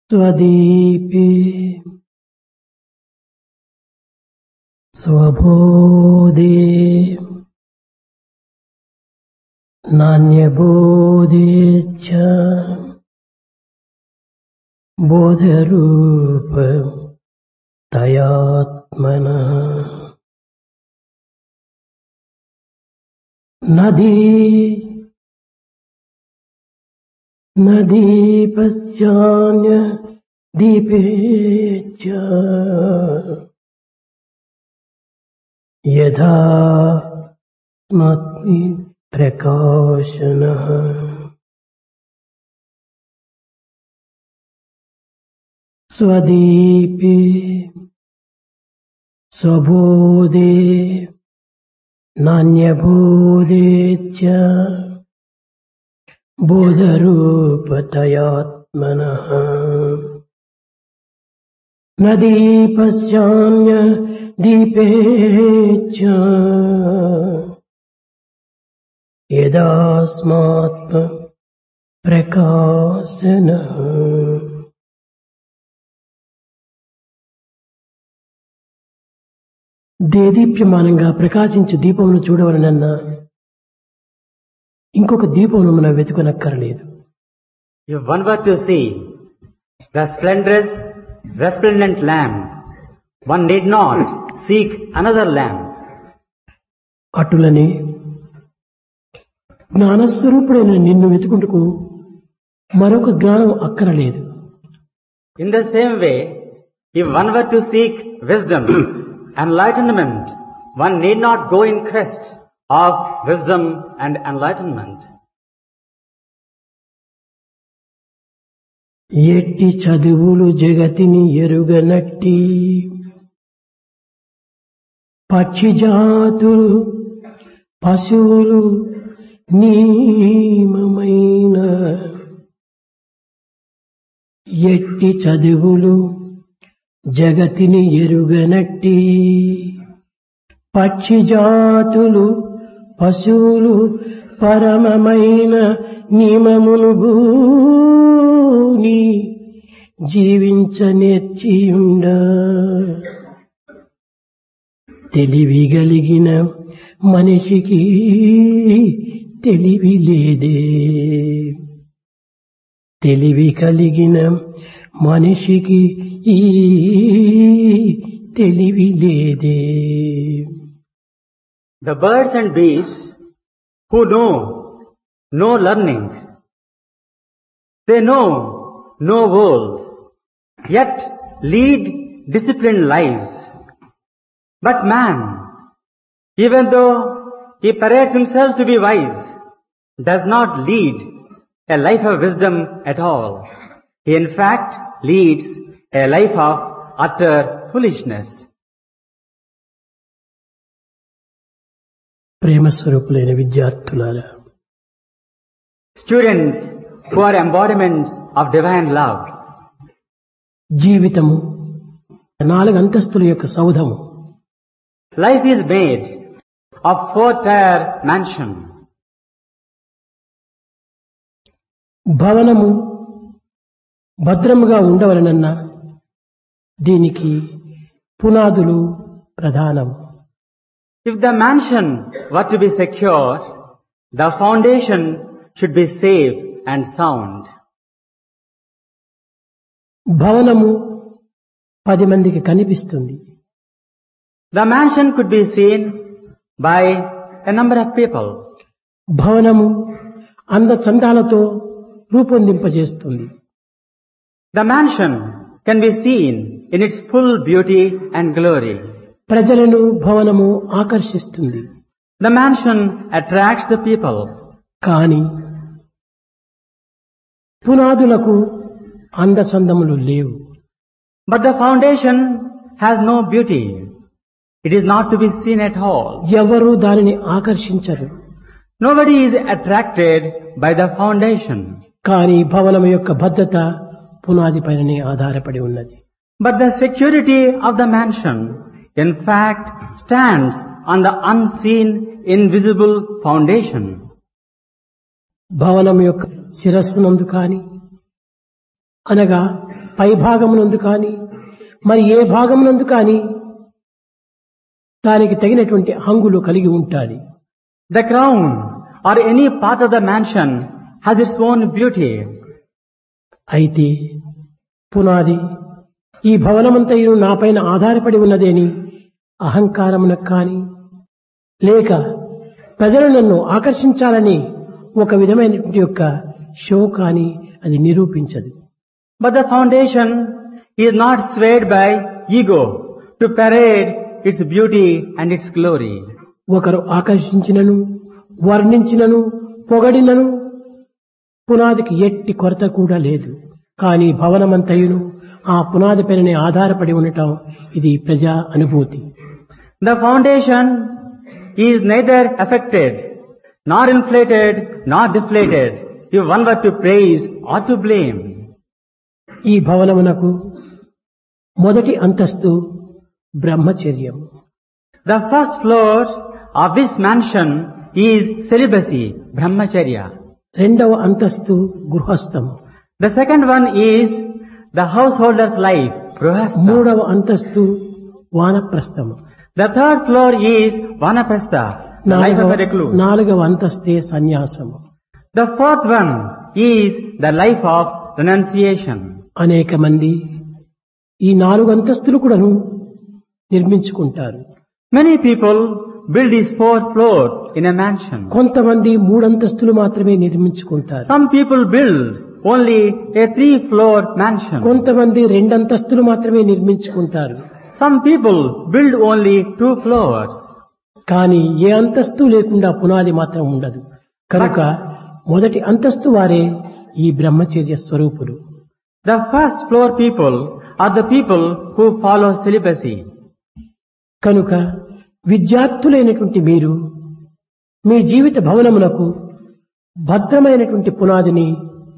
స్వదీపే స్వబోధే నాన్యబోధే చ బోధరూప తయాత్మనః నదీపశ్చాన్య దీపే చ యథాత్మాత్మి ప్రకాశనః స్వదీపే స్వబోధే నాన్యబోధే చ బోధరూపతయాత్మనః నదీపశ్చాన్య దీపే చ యదాస్మాత్మ ప్రకాశనః. దేదీప్యమానంగా ప్రకాశించు దీపమును చూడవలనన్నా ఇంకొక దీపమును మనం వెతుకనక్కర్లేదు. If one were to see the splendorous, resplendent lamp, one need not seek another lamp. అటులనే జ్ఞానస్వరూపుడైన నిన్ను వెతుకుంటకు మరొక జ్ఞానం అక్కరలేదు. In the same way, if one were to seek wisdom, enlightenment, one need not go in quest of wisdom and enlightenment. ఎట్టి చదువులు జగతిని ఎరుగనట్టి పక్షి జాతులు పశువులు నీమమైన ఎట్టి చదువులు జగతిని ఎరుగనట్టి పక్షి జాతులు పశువులు పరమమైన నియమమును భూని జీవించనేర్చియుండ తెలివిగలిగిన మనిషికి తెలివి లేదే. తెలివి కలిగిన మనిషికి ఈ తెలివి లేదే. The birds and beasts who know no learning, they know no world, yet lead disciplined lives. But man, even though he parades himself to be wise, does not lead a life of wisdom at all. He in fact leads a life of utter foolishness. ప్రేమస్వరూపులైన విద్యార్థులారా, Students who are embodiments of divine love, జీవితము 4 అంతస్తుల యొక్క సౌధము. life is made of 4-tier mansion. భవనము భద్రముగా ఉండవలనన్నా దీనికి పునాదులు ప్రధానము. If the mansion were to be secure, the foundation should be safe and sound. భవనము 10 మందికి కనిపిస్తుంది. The mansion could be seen by a number of people. భవనము అందచందాలతో రూపొందింపజేస్తుంది. The mansion can be seen in its full beauty and glory. ప్రజలను భవనము ఆకర్షిస్తుంది. The mansion attracts the people. కానీ పునాదులకు అందచందములు లేవు. But the foundation has no beauty. It is not to be seen at all. ఎవరు దానిని ఆకర్షించరు. Nobody is attracted by the foundation. కానీ భవనము యొక్క భద్రత పునాది పైననే ఆధారపడి ఉన్నది. But the security of the mansion, in fact, stands on the unseen, invisible foundation. భవనము యొక్క శిరస్సునందు కాని అనగా పై భాగమునందు కానీ మరి ఏ భాగమునందు కానీ దానికి తగినటువంటి హంగులు కలిగి ఉంటాది. The crown or any part of the mansion has its own beauty. అయితే పునాది ఈ భవనమంతయు నాపైన ఆధారపడి ఉన్నదేని అహంకారమునకు కాని లేక ప్రజలు నన్ను ఆకర్షించాలని ఒక విధమైనటువంటి యొక్క షో కాని అది నిరూపించదు. But the foundation is not swayed by ego to parade its beauty and its glory. ఒకరు ఆకర్షించినను వర్ణించినను పొగడినను పునాదికి ఎట్టి కొరత కూడా లేదు. కానీ భవనమంతయును ఆ పునాది పైనే ఆధారపడి ఉండటం ఇది ప్రజా అనుభూతి. The foundation is neither affected, nor inflated, nor deflated, if one were to praise or to blame. ఈ భవనమునకు మొదటి అంతస్తు బ్రహ్మచర్యం. The first floor of this mansion is celibacy, brahmacharya. రెండవ అంతస్తు గృహస్థము. The second one is the householder's life, grihastha. మూడవ అంతస్తు వానప్రస్థము. The third floor is vanaprastha, the life of a recluse. నాలుగవ అంతస్తే సన్యాసము. The fourth one is the life of renunciation. అనేక మంది ఈ 4 అంతస్తులు కూడాను నిర్మించుకుంటారు. Many people build these 4 floors in a mansion. కొంతమంది 3 అంతస్తులు మాత్రమే నిర్మించుకుంటారు. Some people build only a 3-floor mansion. కొంతమంది 2 అంతస్తులు మాత్రమే నిర్మించుకుంటారు. Some people build only 2 floors. కానీ ఏ అంతస్తు లేకుండా పునాది మాత్రం ఉండదు. కనుక మొదటి అంతస్తు వారే ఈ బ్రహ్మచర్య స్వరూపులు. The first floor people are the people who follow celibacy. కనుక విద్యార్థులైనటువంటి మీరు మీ జీవిత భవనమునకు భద్రమైనటువంటి పునాదిని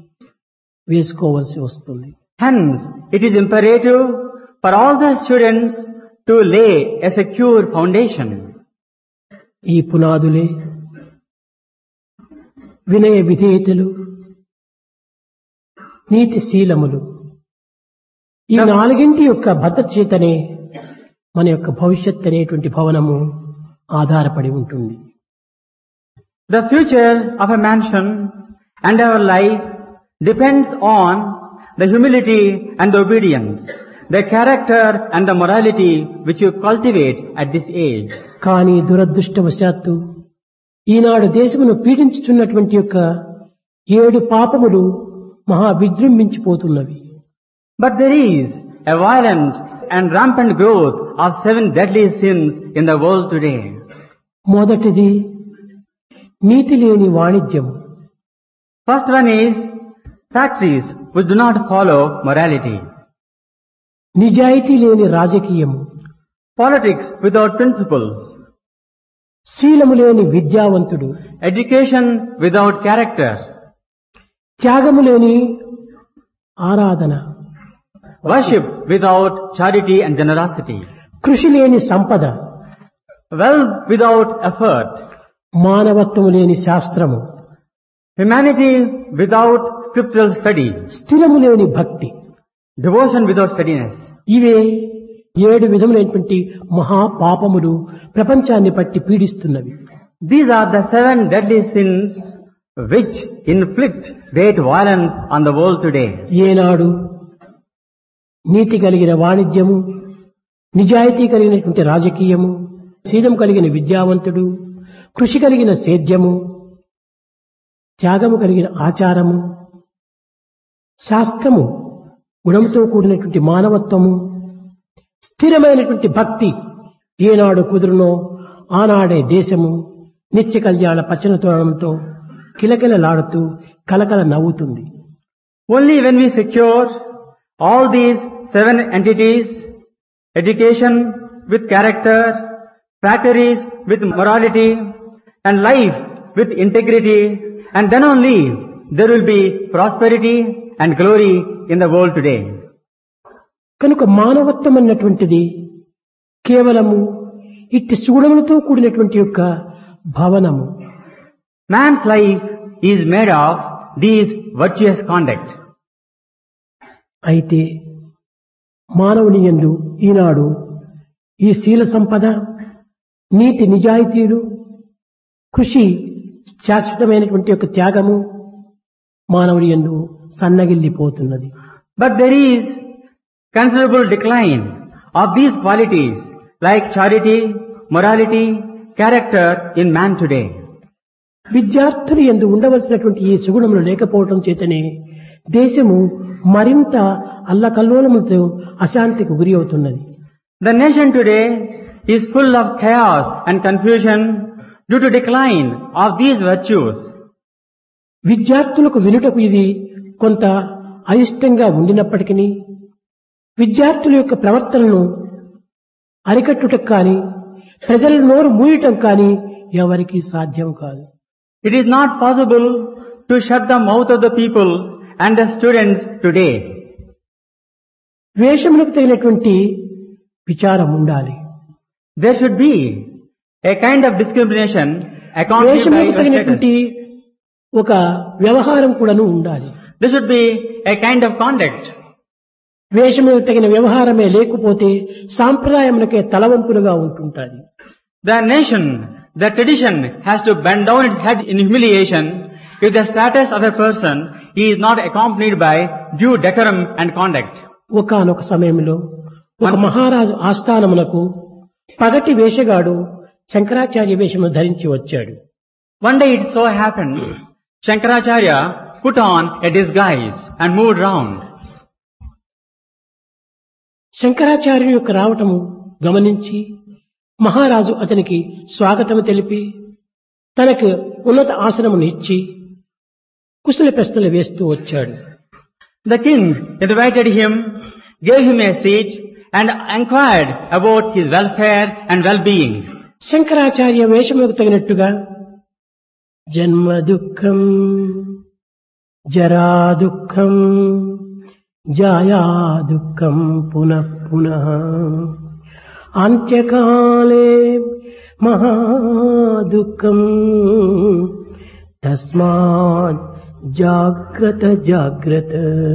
వేసుకోవాల్సి వస్తుంది. Hence, it is imperative for all the students to lay a secure foundation. ఈ పునాదులే వినయ విధేయతలు, నీతిశీలములు, ఈ 4 యొక్క భద్రత చేతనే మన యొక్క భవిష్యత్ అనేటువంటి భవనము ఆధారపడి ఉంటుంది. The future of a mansion and our life depends on the humility and the obedience, the character and the morality which you cultivate at this age. కానీ దురదృష్టవశాత్తు ఈనాడు దేశమును పీడించుచున్నటువంటి యొక్క 7 పాపములు మహా విజృంభించిపోతున్నవి. But there is a violent and rampant growth of 7 deadly sins in the world today. మొదటిది నీతి లేని వాణిజ్యము. First one is factories which do not follow morality. నిజాయితీ లేని రాజకీయము. Politics without principles. శీలము లేని విద్యావంతుడు. Education without character. త్యాగము లేని ఆరాధన. Worship without charity and generosity. కృషి లేని సంపద. Wealth without effort. మానవత్వము లేని శాస్త్రము. Humanity without scriptural study. స్థిరము లేని భక్తి. Devotion without steadiness. ఇవే 7 విధములైనటువంటి మహాపాపములు ప్రపంచాన్ని పట్టి పీడిస్తున్నవి. These are the 7 deadly sins which inflict great violence on the world today. ఏనాడు నీతి కలిగిన వాణిజ్యము, నిజాయితీ కలిగినటువంటి రాజకీయము, శీలం కలిగిన విద్యావంతుడు, కృషి కలిగిన సేద్యము, త్యాగము కలిగిన ఆచారము, శాస్త్రము, గుణముతో కూడినటువంటి మానవత్వము, స్థిరమైనటువంటి భక్తి ఏనాడు కుదురునో ఆనాడే దేశము నిత్య కళ్యాణ పచ్చనతోరణంతో కిలకిలలాడుతూ కలకల నవ్వుతుంది. Only when we secure all these 7 entities, education with character, factories with morality, and life with integrity, and then only there will be prosperity and glory in the world today. కనుక మానవత్వం అన్నటువంటిది కేవలము ఇట్టి సుగుణములతో కూడినటువంటి యొక్క భవనము. Man's life is made of these virtuous conduct. అయితే మానవుని యందు ఈనాడు ఈ శీల సంపద, నీతి నిజాయితీలు, కృషి, శాశ్వతమైనటువంటి యొక్క త్యాగము మానవుని యందు సన్నగిల్లిపోతున్నది. But there is considerable decline of these qualities like charity, morality, character in man today. విద్యార్థులు యందు ఉండవలసినటువంటి ఈ సుగుణములు లేకపోవటం చేతనే దేశము మరింత అల్లకల్లోలములతో అశాంతికి గురి అవుతున్నది. The nation today is full of chaos and confusion due to decline of these virtues. విద్యార్థులకు వినుటకు ఇది కొంత అయిష్టంగా ఉండినప్పటికీ విద్యార్థుల యొక్క ప్రవర్తనను అరికట్టుటకు కానీ ప్రజల నోరు మూయటం కానీ ఎవరికీ సాధ్యం కాదు. It is not possible to shut the mouth of the people and the students today. వేషములకు తగినటువంటి విచారం ఉండాలి. There should be a kind of discrimination accompanied by వేషములకు your తగినటువంటి status. ఒక వ్యవహారం కూడాను ఉండాలి. There should be a kind of conduct. వేషములకు తగిన వ్యవహారమే లేకపోతే సాంప్రదాయములకే తలవంపులుగా ఉంటుంటాది. The nation, the tradition has to bend down its head in humiliation if the status of a person is not accompanied by due decorum and conduct. ఒకానొక సమయంలో ఒక మహారాజు ఆస్థానమునకు పగటి వేషగాడు శంకరాచార్య వేషము ధరించి వచ్చాడు. One day it so happened, Shankaracharya put on a disguise and moved round. శంకరాచార్యుని యొక్క రావటము గమనించి మహారాజు అతనికి స్వాగతము తెలిపి తనకు ఉన్నత ఆసనమును ఇచ్చి కుశల ప్రశ్నలు వేస్తూ వచ్చాడు. The king invited him, gave him a seat and inquired about his welfare and well-being. Shankaracharya వేషములకు తగినట్టుగా జన్మ దుఃఖం, జరా దుఃఖం, జాయా దుఃఖం పునః పునః, అంత్యకాలే మహాదుఃఖం, తస్మాత్ జాగ్రత్త జాగ్రత్త.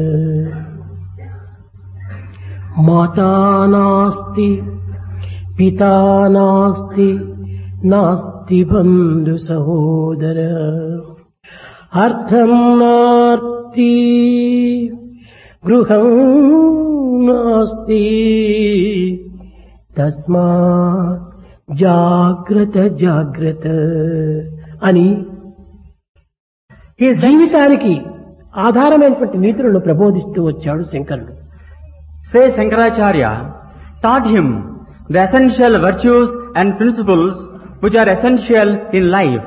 మాతా నాస్తి, పితా నాస్తి, నాస్తి బంధు సహోదర, అర్థం నాస్తి, గృహం నాస్తి, తస్మాత్ జాగ్రత్త జాగ్రత్త అని ఈ జీవితానికి ఆధారమైనటువంటి నీతులను ప్రబోధిస్తూ వచ్చాడు శంకరుడు. Say Shankaracharya taught him the essential virtues and principles which are essential in life.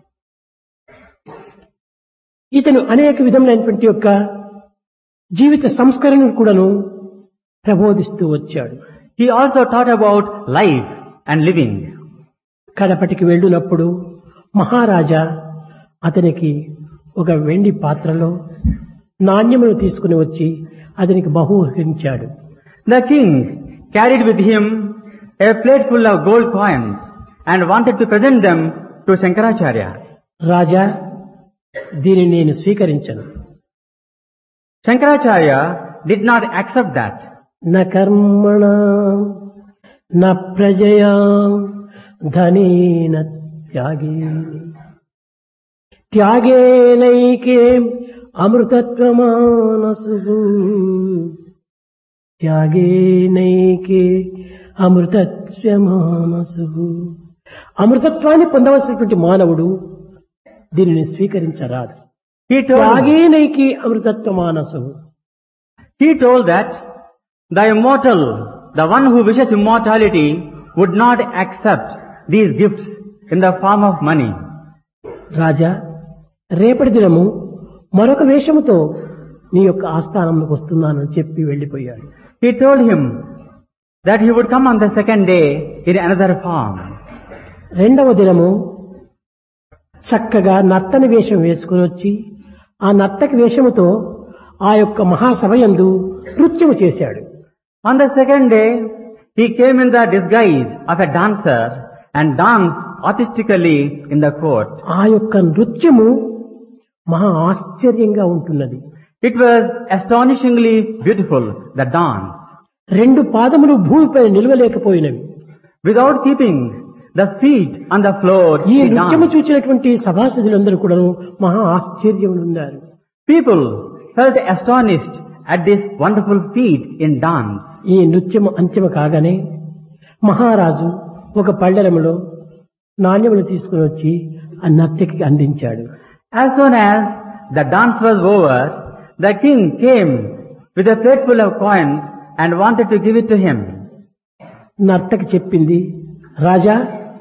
ఇతను అనేక విధములైనటువంటి యొక్క జీవిత సంస్కరణను కూడాను ప్రబోధిస్తూ వచ్చాడు. He also taught about life and living. కడపటికి వెళ్ళినప్పుడు మహారాజా అతనికి ఒక వెండి పాత్రలో నాణ్యమును తీసుకుని వచ్చి అతనికి బహూకరించాడు. The king carried with him a plate full of gold coins and wanted to present them to Shankaracharya. రాజా, దీనిని నేను స్వీకరించను. Shankaracharya did not accept that. న కర్మణ న ప్రజయా ధనేన త్యాగే, త్యాగేనైకే అమృతత్వమానసు, త్యాగేనైకే అమృతత్వమానసు. అమృతత్వాన్ని పొందవలసినటువంటి మానవుడు దీనిని స్వీకరించరాదు. త్యాగేనైకే అమృతత్వమానసు. He told that the immortal, the one who wishes immortality, would not accept these gifts in the form of money. రాజా, రేపటి దినము మరొక వేషముతో నీ యొక్క ఆస్థానంలోకి వస్తున్నానని చెప్పి వెళ్లిపోయాడు. He told him that he would come on the second day in another form. రెండవ దినము చక్కగా నర్తని వేషం వేసుకుని వచ్చి ఆ నర్తకి వేషముతో ఆ యొక్క మహాసభయందు నృత్యము చేశాడు. On the second day, he came in the disguise of a dancer and danced artistically in the court. ఆ యొక్క నృత్యము మహా ఆశ్చర్యంగా ఉంటున్నది. It was astonishingly beautiful, the dance. రెండు పాదములు భూమిపై నిలవలేకపోయినవి. Without keeping the feet on the floor, ఈ he నృత్యము danced. చూసినటువంటి సభాసదులందరూ కూడా మహా ఆశ్చర్యం ఉన్నారు. People felt astonished at this wonderful feat in dance. ఈ నృత్యము అంత్యము కాగానే మహారాజు ఒక పళ్ళెరములో నాణ్యములు తీసుకుని వచ్చి ఆ నర్తకికి అందించాడు. As soon as the dance was over, the king came with a plate full of coins and wanted to give it to him. నర్తకి చెప్పింది, రాజా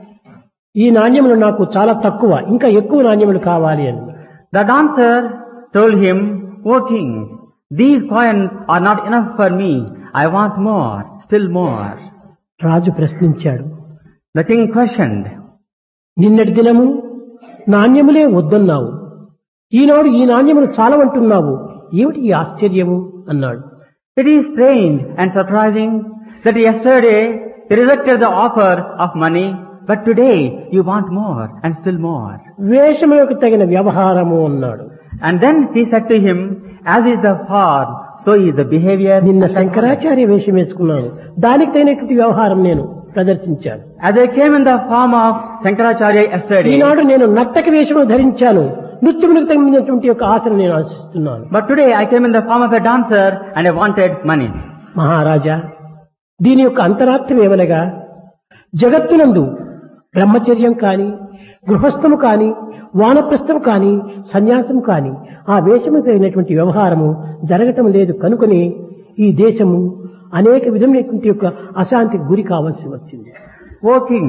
ఈ నాణ్యములు నాకు చాలా తక్కువ, ఇంకా ఎక్కువ నాణ్యములు కావాలి అని. The dancer told him, O king, these coins are not enough for me. I want more, still more. రాజు ప్రశ్నించాడు. The king questioned, నిన్నటి దినము నాణ్యములే వద్దన్నావు, ఈనాడు ఈ నాణ్యములు చాలవంటున్నావు, ఏమిటి ఈ ఆశ్చర్యము అన్నాడు. It is strange and surprising that yesterday you rejected the offer of money, but today you want more and still more. వేషములకు తగిన వ్యవహారము అన్నాడు. And then he said to him, as is the form, so is the behavior. నిన్న శంకరాచార్య వేషం వేసుకున్నాను, దానికి తగినటువంటి వ్యవహారం నేను ప్రదర్శించాను. As I came in the form of Shankaracharya yesterday, ఈనాడు నేను నర్తక వేషము ధరించాను, నృత్యములకు తగినటువంటి యొక్క ఆశను నేను ఆశిస్తున్నాను. but today I came in the form of a dancer and I wanted money. మహారాజా, దీని యొక్క అంతరార్థం ఏమనగా, జగత్తునందు బ్రహ్మచర్యం కాని, గృహస్థము కాని, వానప్రస్థం కాని, సన్యాసం కాని ఆ వేషము తగినటువంటి వ్యవహారము జరగటం లేదు కనుకొని ఈ దేశము అనేక విధమైనటువంటి యొక్క అశాంతికి గురి కావాల్సి వచ్చింది. O king,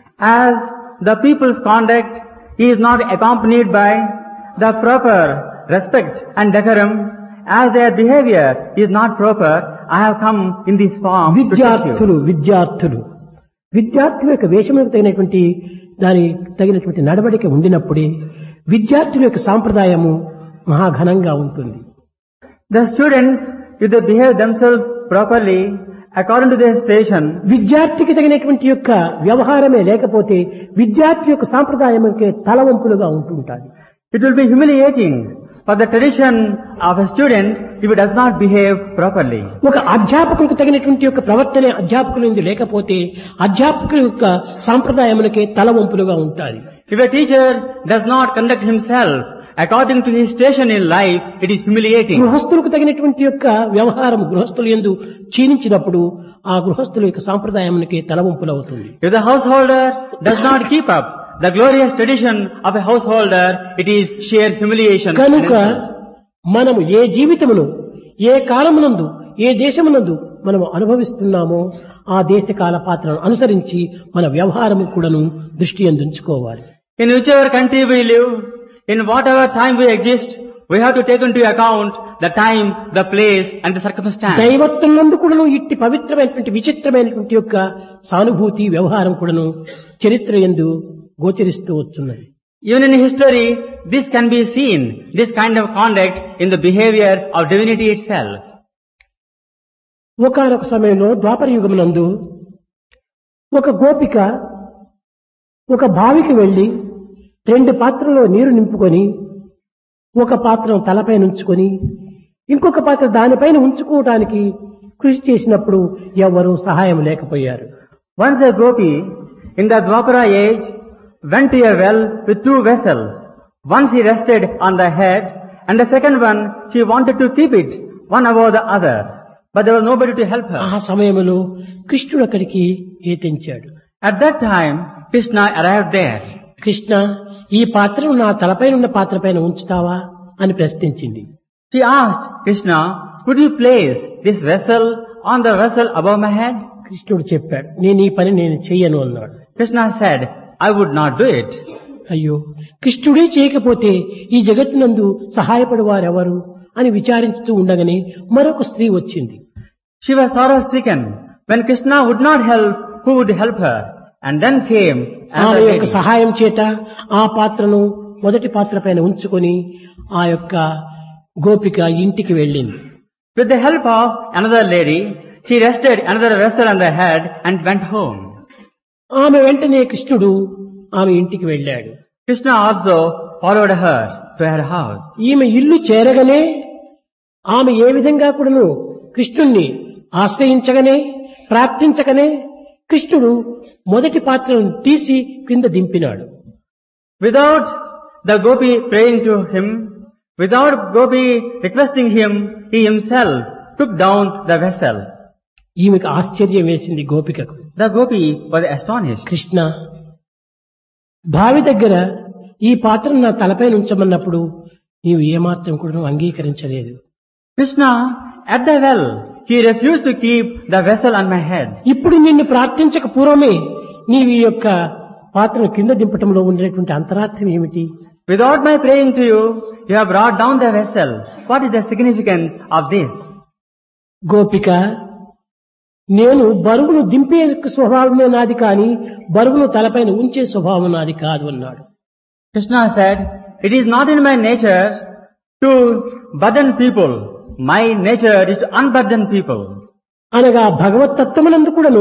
as the people's conduct is not accompanied by the proper respect and decorum, as their behavior is not proper, I have come in this form to teach you. విద్యార్థుల యొక్క వేషములకు తగినటువంటి దాని తగినటువంటి నడవడిక ఉండినప్పుడే విద్యార్థుల యొక్క సాంప్రదాయము మహాఘనంగా ఉంటుంది. The students, if they behave themselves properly according to their station, విద్యార్థికి తగినటువంటి యొక్క వ్యవహారమే లేకపోతే విద్యార్థి యొక్క సాంప్రదాయముకే తలవంపులుగా ఉంటుంటాది. it will be humiliating for the tradition of a student if it does not behave properly. ఒక అధ్యాపకులకు తగినటువంటి యొక్క ప్రవర్తనే అధ్యాపకుల నుండి లేకపోతే అధ్యాపకుల యొక్క సాంప్రదాయములకే తలవంపులుగా ఉంటాది. If a teacher does not conduct himself according to his station in life, it is humiliating. గృహస్థులకు తగినటువంటి యొక్క వ్యవహారం గృహస్థులు యందు క్షీణించినప్పుడు ఆ గృహస్థుల యొక్క సాంప్రదాయమునకే తలవంపులవుతుంది. If the householder does not keep up the glorious tradition of a householder, it is sheer humiliation. కనుక మనము ఏ జీవితమును ఏ కాలమునందు ఏ దేశమునందు మనము అనుభవిస్తున్నామో ఆ దేశకాల పాత్రను అనుసరించి మన వ్యవహారము కూడాను దృష్టి అందించుకోవాలి. In whichever country we live, in whatever time we exist, we have to take into account the time, the place and the circumstance. దైవత్వం నందు కూడాను ఇట్టి పవిత్రమైనటువంటి విచిత్రమైనటువంటి యొక్క సానుభూతి వ్యవహారం కూడాను చరిత్ర యందు గోచరిస్తూ వస్తున్నది. Even in history, this can be seen, this kind of conduct in the behavior of divinity itself. ఒకానొక సమయంలో ద్వాపర యుగమునందు ఒక గోపిక ఒక బావికి వెళ్లి 2 పాత్రల్లో నీరు నింపుకొని ఒక పాత్రను తలపై ఉంచుకొని ఇంకొక పాత్ర దానిపైన ఉంచుకోవడానికి కృషి చేసినప్పుడు ఎవరూ సహాయం లేకపోయారు. Once a gopi in the Dwapara age went to a well with 2 vessels. One she rested on the head and the second one she wanted to keep it one above the other. But there was nobody to help her. ఆ సమయంలో కృష్ణుడు అక్కడికి ఏతించాడు. At that time, Krishna arrived there. Krishna, ఈ పాత్రను నా తలపైన ఉన్న పాత్రపైన ఉంచుతావా అని ప్రశ్నించింది. She asked Krishna, could you place this vessel on the vessel above my head? కృష్ణుడు చెప్పాడు, నేను ఈ పని నేను చెయ్యను అన్నాడు. Krishna said, I would not do it. అయ్యో, కృష్ణుడే చేయకపోతే ఈ జగత్తునందు సహాయపడేవారెవరు అని విచారించుతూ ఉండగానే మరొక స్త్రీ వచ్చింది. She was sorrow stricken. When Krishna would not help, who would help her? And then came ఆమె another యొక్క lady. సహాయం చేత ఆ పాత్రను మొదటి పాత్ర పైన ఉంచుకొని ఆ యొక్క గోపిక ఇంటికి వెళ్ళింది. With the help of another lady, she rested another vessel on the head and went home. ఆమె వెంటనే కృష్ణుడు ఆమె ఇంటికి వెళ్ళాడు. Krishna also followed her to her house. ఈమె ఇల్లు చేరగానే ఆమె ఏ విధంగా కూడాను కృష్ణుణ్ణి ఆశ్రయించగానే ప్రార్థించగానే కృష్ణుడు మొదటి పాత్రను తీసి కింద దింపినాడు. Without the gopi praying to him, without gopi requesting him, he himself took down the vessel. ఈమెకు ఆశ్చర్యం వేసింది గోపికకు. The gopi was astonished. Krishna, బావి దగ్గర ఈ పాత్రను నా తలపై ఉంచమన్నప్పుడు నీవు ఏమాత్రం కూడా అంగీకరించలేదు. Krishna, at the well, he refused to keep the vessel on my head. ఇప్పుడు నిన్ను ప్రార్థించక పూర్వమే నీవు ఈ యొక్క పాత్రను కింద దింపటంలో ఉండేటువంటి అంతరార్థం ఏమిటి? Without my praying to you, you have brought down the vessel. What is the significance of this? గోపిక, నేను బరువును దింపే స్వభావమే నాది కానీ బరువును తలపైన ఉంచే స్వభావం నాది కాదు అన్నాడు. Krishna said, it is not in my nature to burden people. My nature is to unburden people. అనగా భగవత్తత్వమునందు కూడాను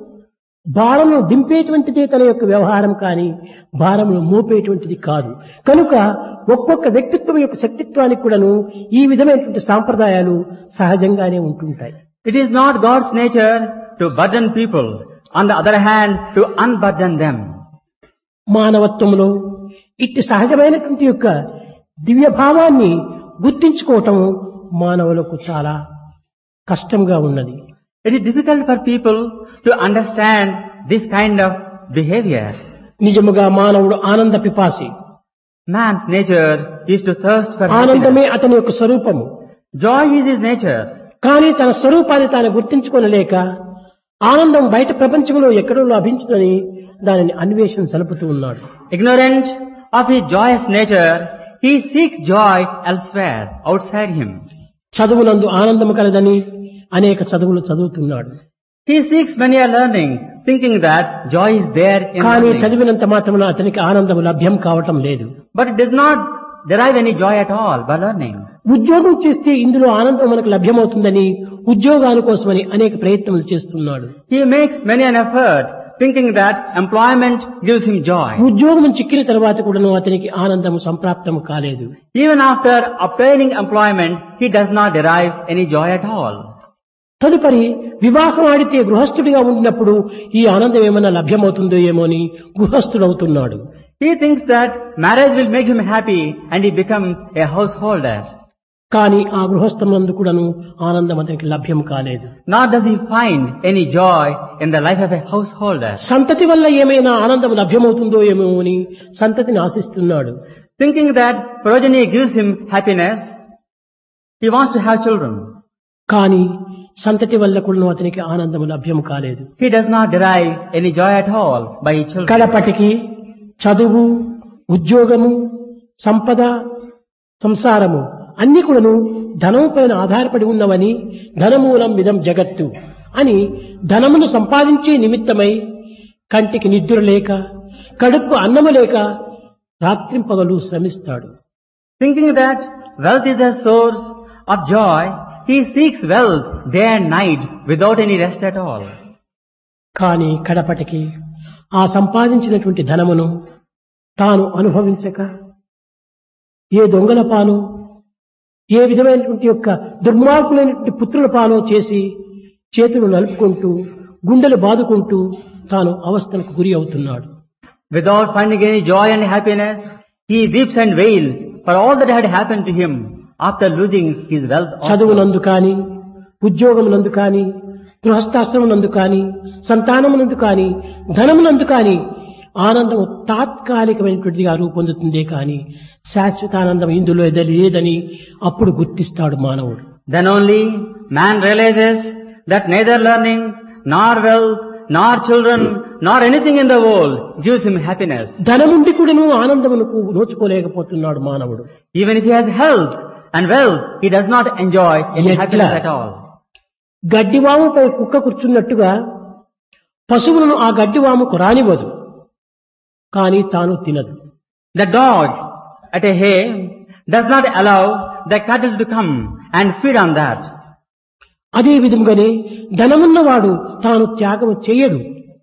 భారమును దింపేటువంటిదే తన యొక్క వ్యవహారం కానీ భారమును మోపేటువంటిది కాదు. కనుక ఒక్కొక్క వ్యక్తిత్వం యొక్క శక్తిత్వానికి కూడాను ఈ విధమైనటువంటి సాంప్రదాయాలు సహజంగానే ఉంటుంటాయి. It is not God's nature to burden people. On the other hand, to unburden them. మానవత్వంలో ఇట్టి సహజమైనటువంటి యొక్క దివ్య భావాన్ని గుర్తించుకోవటం మానవులకు చాలా కష్టంగా ఉన్నది. It is difficult for people to understand this kind of behavior. నిజముగా మానవుడు ఆనంద పిపాసి. Man's nature is to thirst for ఆనందమే happiness. అతని యొక్క స్వరూపము. Joy is his nature. కానీ తన స్వరూపాన్ని తాను గుర్తించుకోనలేక ఆనందం బయట ప్రపంచంలో ఎక్కడో లభించుదని దానిని అన్వేషణ సలుపుతూ ఉన్నాడు. Ignorant of his joyous nature, he seeks joy elsewhere, outside him. చదువునందు ఆనందము కలదని అనేక చదువులు చదువుతున్నాడు. He seeks many a learning, thinking that joy is there in కానీ learning. చదివినంత మాత్రమున అతనికి ఆనందము లభ్యం కావటం లేదు. But it does not derive any joy at all by learning. ఉద్యోగం చేస్తే ఇందులో ఆనందం మనకు లభ్యమవుతుందని ఉద్యోగాల కోసమని అనేక ప్రయత్నాలు చేస్తున్నాడు. He makes many an effort, thinking that employment gives him joy. ఉద్యోగం చిక్కిన తర్వాత కూడాను అతనికి ఆనందము సంప్రాప్తము కాలేదు. Even after obtaining employment, he does not derive any joy at all. తదుపరి వివాహం ఆడితే గృహస్థుడిగా ఉండినప్పుడు ఈ ఆనందం ఏమైనా లభ్యమవుతుందో ఏమో అని గృహస్థుడవుతున్నాడు. He thinks that marriage will make him happy and he becomes a householder. కానీ ఆ గృహస్థమునందు కూడాను ఆనందం అతనికి లభ్యం కాలేదు. Nor does he find any joy in the life of a householder. సంతతి వల్ల ఏమైనా ఆనందం లభ్యమవుతుందో ఏమో అని సంతతిని ఆశిస్తున్నాడు. Thinking that progeny gives him happiness, he wants to have children. కానీ సంతతి వల్ల కూడా అతనికి ఆనందం లభ్యం కాలేదు. He does not derive any joy at all by his children. కడపటికి చదువు, ఉద్యోగము, సంపద, సంసారము అన్ని కూడాను ధనం పైన ఆధారపడి ఉన్నవని ధనమూలం విధం జగత్తు అని ధనమును సంపాదించే నిమిత్తమై కంటికి నిద్ర లేక కడుపు అన్నము లేక రాత్రింపగలు శ్రమిస్తాడు. Thinking that wealth is the source of joy, he seeks wealth day and night without any rest at all. కానీ కడపటికి ఆ సంపాదించినటువంటి ధనమును తాను అనుభవించక ఏ దొంగల పాలు ఏ విధమైనటువంటి యొక్క దుర్మార్గులైనటువంటి పుత్రుల పాలో చేసి చేతులు నలుపుకుంటూ గుండెలు బాదుకుంటూ తాను అవస్థలకు గురి అవుతున్నాడు. Without finding any joy and happiness, he weeps and wails for all that had happened to him after losing his wealth. చదువునందు కానీ ఉద్యోగమునందు కానీ గృహస్థాశ్రమనందు కానీ సంతానమునందు కానీ ధనమునందు కానీ ఆనందము తాత్కాలికమైనటువంటిదిగా రూపొందుతుందే కానీ శాశ్వతానందం ఇందులో లేదని అప్పుడు గుర్తిస్తాడు మానవుడు. Then only man realizes that neither learning, nor wealth, nor children, nor anything in the world gives him happiness. ధనముండి కూడాను ఆనందమునకు నోచుకోలేకపోతున్నాడు మానవుడు. Even if he has health and wealth, he does not enjoy any happiness at all. గడ్డివాముపై కుక్క కూర్చున్నట్టుగా పశువులను ఆ గడ్డివాముకు రానివ్వదు, కానీ తాను తినదు. The dog at a hay does not allow the cattle to come and feed on that. అదే విధంగానే ధనమున్నవాడు తాను త్యాగము చేయడు.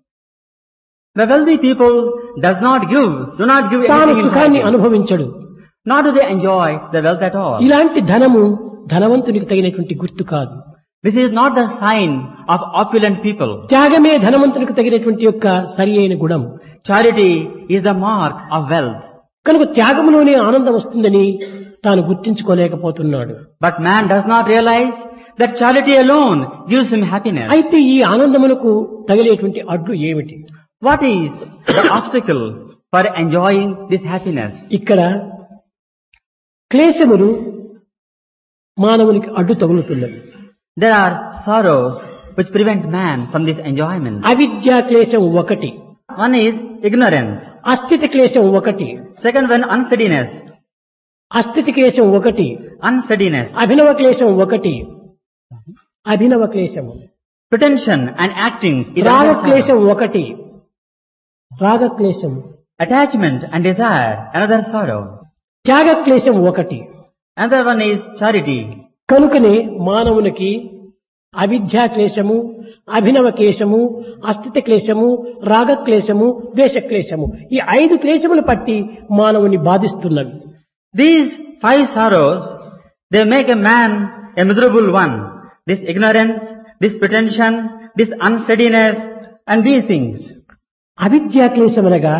The wealthy people do not give తాను anything in సుఖాన్ని return. అనుభవించడు. Nor do they enjoy the wealth at all. ఇలాంటి ధనము ధనవంతునికి తగినటువంటి గుర్తు కాదు. This is not the sign of opulent people. త్యాగమే ధనవంతునికి తగినటువంటి యొక్క సరి అయిన గుణం. Charity is the mark of wealth. కనుక త్యాగంలోనే ఆనందం వస్తుందని తాను గుర్తించుకోలేకపోతున్నాడు. But man does not realize that charity alone gives him happiness. అయితే ఈ ఆనందమునకు తగిలేటువంటి అడ్డు ఏమిటి? What is the obstacle for enjoying this happiness? ఇక్కడ క్లేశములు మానవునికి అడ్డు తగులుతున్నది. There are sorrows which prevent man from this enjoyment. అవిద్యా క్లేశం ఒకటి, One is ignorance. అస్థితి క్లేశం ఒకటి, Second one, unsteadiness. అస్థితి క్లేశం ఒకటి, Unsteadiness. అభినవ క్లేశం ఒకటి, అభినవ క్లేశము, Pretension and acting is రాగ another sorrow. క్లేశం ఒకటి, రాగ క్లేశం, Attachment and desire, another sorrow. త్యాగ క్లేశం ఒకటి. Another one is charity. కనుకనే మానవునికి అవిద్యా క్లేశము, అభినవ క్లేశము, అస్థిత క్లేశము, రాగ క్లేశము, ద్వేష క్లేశము, ఈ 5 క్లేశములు పట్టి మానవుని బాధిస్తున్నవి. These 5 sorrows, they make a man a miserable one. This ignorance, this pretension, this unsteadiness, and these things. అవిద్యా క్లేశమనగా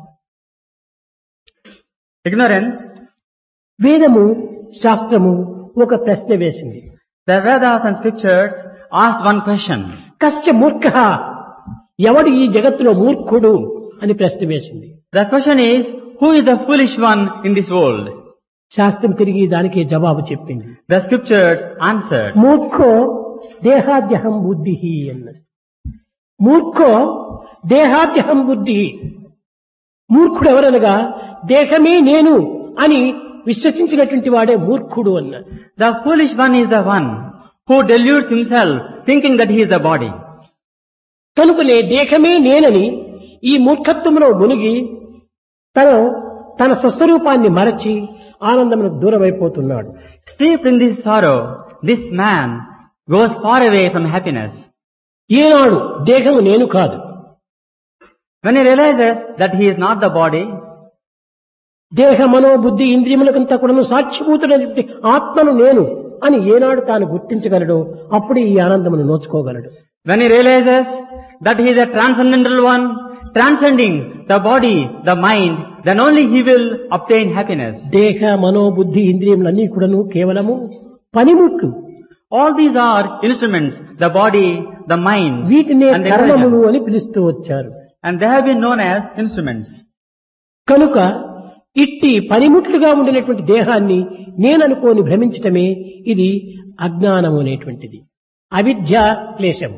Ignorance, వేదము శాస్త్రము ఒక ప్రశ్న వేసింది. the Vedas and scriptures asked one question. కశ్చ మూర్ఖ, ఎవడు ఈ జగత్తులో మూర్ఖుడు అని ప్రశ్న వేసింది. The question is, who is the foolish one in this world? శాస్త్రం తిరిగి దానికి జవాబు చెప్పింది. The scriptures answered. మూర్ఖో దేహాద్యహం బుద్ధి అన్నది. మూర్ఖో దేహాద్యహం బుద్ధి. మూర్ఖుడు ఎవరనగా దేహమే నేను అని విశ్వసించినటువంటి వాడే మూర్ఖుడు అన్నది. The foolish one is the one who deludes himself thinking that he is the body. కనుకనే దేహమే నేనని ఈ మూర్ఖత్వంలో మునిగి తన స్వస్వరూపాన్ని మరచి ఆనందమునకు దూరమైపోతున్నాడు. Steeped in this sorrow, this man goes far away from happiness. ఈనాడు దేహము నేను కాదు, When he realizes that he is not the body, దేహ మనోబుద్ధి ఇంద్రియములకంతా కూడా సాక్షిభూతుడైనటువంటి ఆత్మను నేను అని ఏనాడు తాను గుర్తించగలడు, అప్పుడు ఈ ఆనందమును నోచుకోగలడు. when he realizes that he is a transcendental one, transcending the body, the mind, then only he will obtain happiness. దేహ మనోబుద్ధి ఇంద్రియములన్నీ కూడాను కేవలము పనిముట్లు. All these are instruments, the body, the mind, వీటినే and the కర్మములు intelligence. అని పిలుస్తూ వచ్చారు. And they have been known as instruments. కనుక ఇట్టి పనిముట్లుగా ఉండినటువంటి దేహాన్ని నేననుకోని భ్రమించటమే ఇది అజ్ఞానము అనేటువంటిది, అవిద్యా క్లేశము.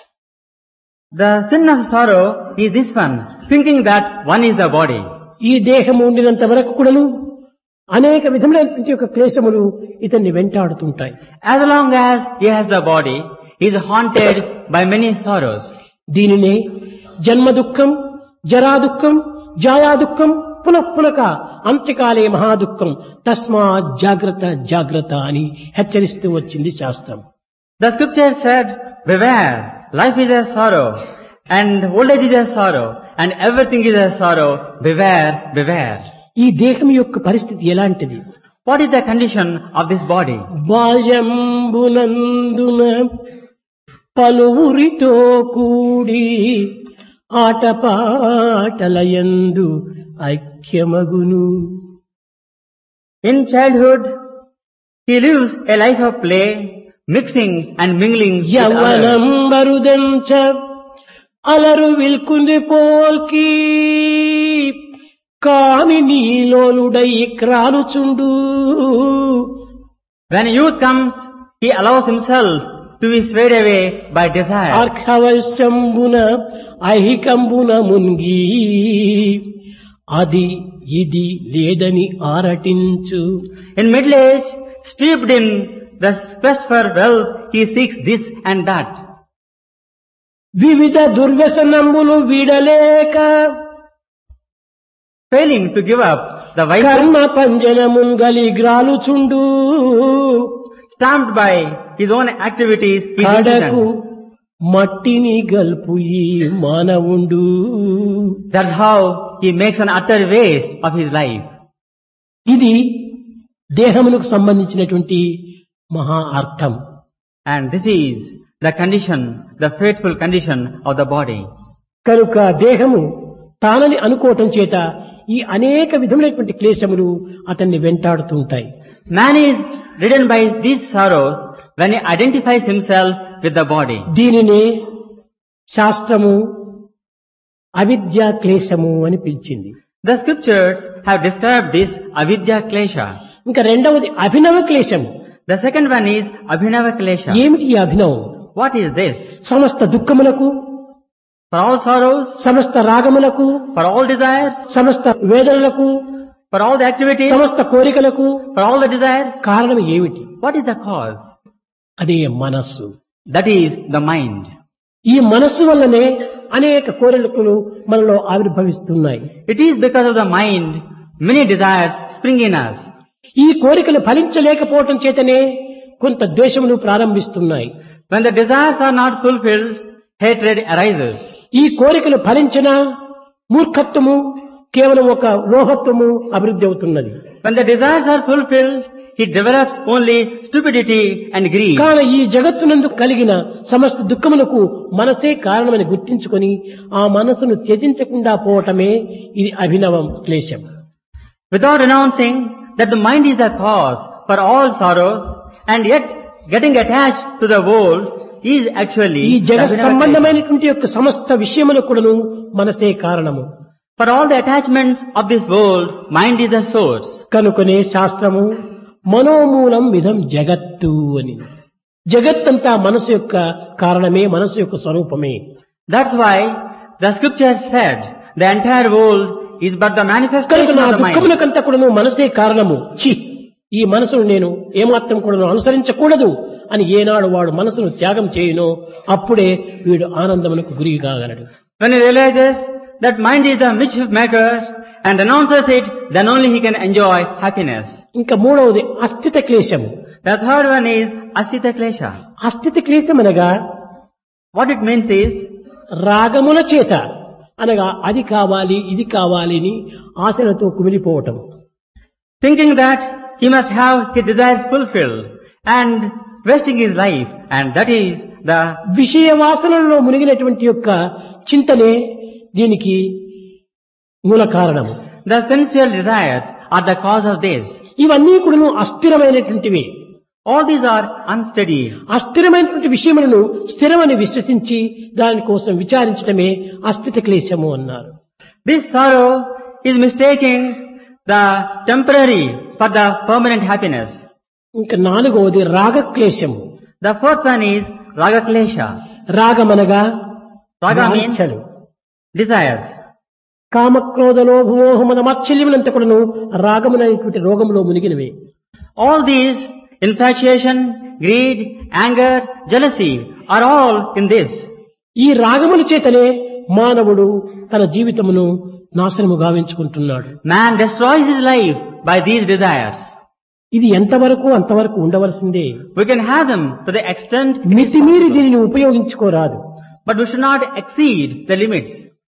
The sin of sorrow is this one, thinking that one is the body. ఈ దేహము ఉండినంత వరకు కూడాను అనేక విధములైనటువంటి యొక్క క్లేశములు ఇతన్ని వెంటాడుతుంటాయి. As long as he has the body, he is haunted by many sorrows. దీనినే జన్మ దుఃఖం, జరా దుఃఖం, జాయా దుఃఖం, పునఃపునక అంత్యకాలే మహాదుఃఖం, తస్మాత్ జాగ్రత్త జాగ్రత్త అని హెచ్చరిస్తూ వచ్చింది శాస్త్రం. The scripture said, beware, life is a sorrow, and old age is a sorrow, and everything is a sorrow, beware, beware. ఈ దేహం యొక్క పరిస్థితి ఎలాంటిది? What is the condition of this body? బాల్యంబునందున పలువురితో కూడి ఆటపాటలయందు ఐక్యమగును. In childhood, he lives a life of play, mixing and mingling with Yavvanam others. వరుదెంచ అలరు విల్కుంది పోల్కి కాని నీలోలుడై క్రాలుచుండు. When youth comes, he allows himself to be swayed away by desire. అర్హవశంబున ఐహికంబున మున్గి అది ఇది లేదని ఆరటించు. In middle age, steeped in the quest for wealth, he seeks this and that. వివిధ దుర్వ్యసనంబులు వీడలేక Failing to give up the vices, కర్మ పంజనముంగలి గ్రాలుచుండు. stamped by his own activities, he కడకు thinks మట్టిని గల్పు ఈ మానవుండు. that's how he makes an utter waste of his life. ఇది దేహమునకు సంబంధించినటువంటి మహా అర్థం. And this is the condition, the fateful condition of the body. కనుక దేహము తానని అనుకోవటం చేత ఈ అనేక విధములైనటువంటి క్లేశములు అతన్ని వెంటాడుతూ ఉంటాయి. Man is ridden by these sorrows when he identifies himself with the body. దీనినే శాస్త్రము అవిద్యా క్లేశము అని పిలిచింది. The scriptures have described this avidya klesha. ఇంకా రెండవది అభినవ క్లేశము. The second one is abhinava klesha. ఏమిటి ఈ అభినవం? What is this? సమస్త దుఃఖములకు, For all sorrows, సమస్త రాగములకు, for all desires, సమస్త వేదనలకు, for all the activities, సమస్త కోరికలకు for all the desires. కారణం ఏమిటి? What is the cause? అదే మనస్సు. That is the mind. ఈ మనస్సు వల్లనే అనేక కోరికలు మనలో ఆవిర్భవిస్తున్నాయి. It is because of the mind many desires spring in us. ఈ కోరికలు ఫలించలేకపోవటం చేతనే కొంత ద్వేషములు ప్రారంభిస్తున్నాయి. When the desires are not fulfilled, hatred arises. ఈ కోరికలు ఫలించిన మూర్ఖత్వము, కేవలం ఒక లోహత్వము అభివృద్ధి అవుతున్నది. When the desires are fulfilled, it develops only stupidity and greed. కాన ఈ జగత్తునందు కలిగిన సమస్త దుఃఖములకు మనసే కారణమని గుర్తించుకొని ఆ మనసును త్యజించకుండా పోవటమే ఇది అభినవం క్లేశం. Without renouncing that the mind is the cause for all sorrows, and yet getting attached to the world is actually ఈ జగత్ the సంబంధమైనటువంటి యొక్క సమస్త విషయములకు కూడాను మనసే కారణము. For all the attachments of this world, mind is the source. కనుకనే శాస్త్రము మనోమూలం విధం జగత్తు అని. జగత్తంతా మనసు యొక్క కారణమే, మనసు యొక్క స్వరూపమే. That's why the scripture said the entire world is but the కనుక manifestation నా of the mind. దుఃఖములకంతా కూడాను మనసే కారణము. ఈ మనసును నేను ఏమాత్రం కూడాను అనుసరించకూడదు అని ఏనాడు వాడు మనసును త్యాగం చేయునో అప్పుడే వీడు ఆనందమునకు గురి కాగలడు. When he realizes that mind is the mischief maker and renounces it, then only he can enjoy happiness. ఇంకా మూడవది అస్థిత క్లేశము. The third one is asita klesha. అస్థిత క్లేశం అనగా What it means is రాగముల చేత అనగా అది కావాలి ఇది కావాలి అని ఆశలతో కుమిలిపోవటం. thinking that he must have his desires fulfilled and wasting his life, and that is the విషయ వాసనలలో మునిగినటువంటి యొక్క చింతనే దీనికి మూల కారణము. the sensual desires are the cause of this. ఇవన్నీ కూడా అస్థిరమైనటువంటివి. All these are unsteady. అస్థిరమైనటువంటి విషయములను స్థిరమని విశ్వసించి దానికోసం విచారించడమే అస్థిత క్లేశము అన్నారు. This sorrow is mistaking the temporary for the permanent happiness. ఇంకా నాలుగవది రాగక్లేశము. The fourth one is raga klesha. రాగమనగా Raga means వాంఛలు, desires. కామక్రోధ లోభమోహమన మాత్సల్యములంతా కూడాను రాగమునైనటువంటి రోగంలో మునిగినవి. All these, infatuation, greed, anger, jealousy, are all in this. ఈ రాగముల చేతనే మానవుడు తన జీవితమును నాశనము గావించుకుంటున్నాడు. Man destroys his life by these desires. ఇది ఎంతవరకు అంతవరకు ఉండవలసిందే. We can have them to the extent, మితిమీరి దీనిని ఉపయోగించుకోరాదు. but we should not exceed the limits.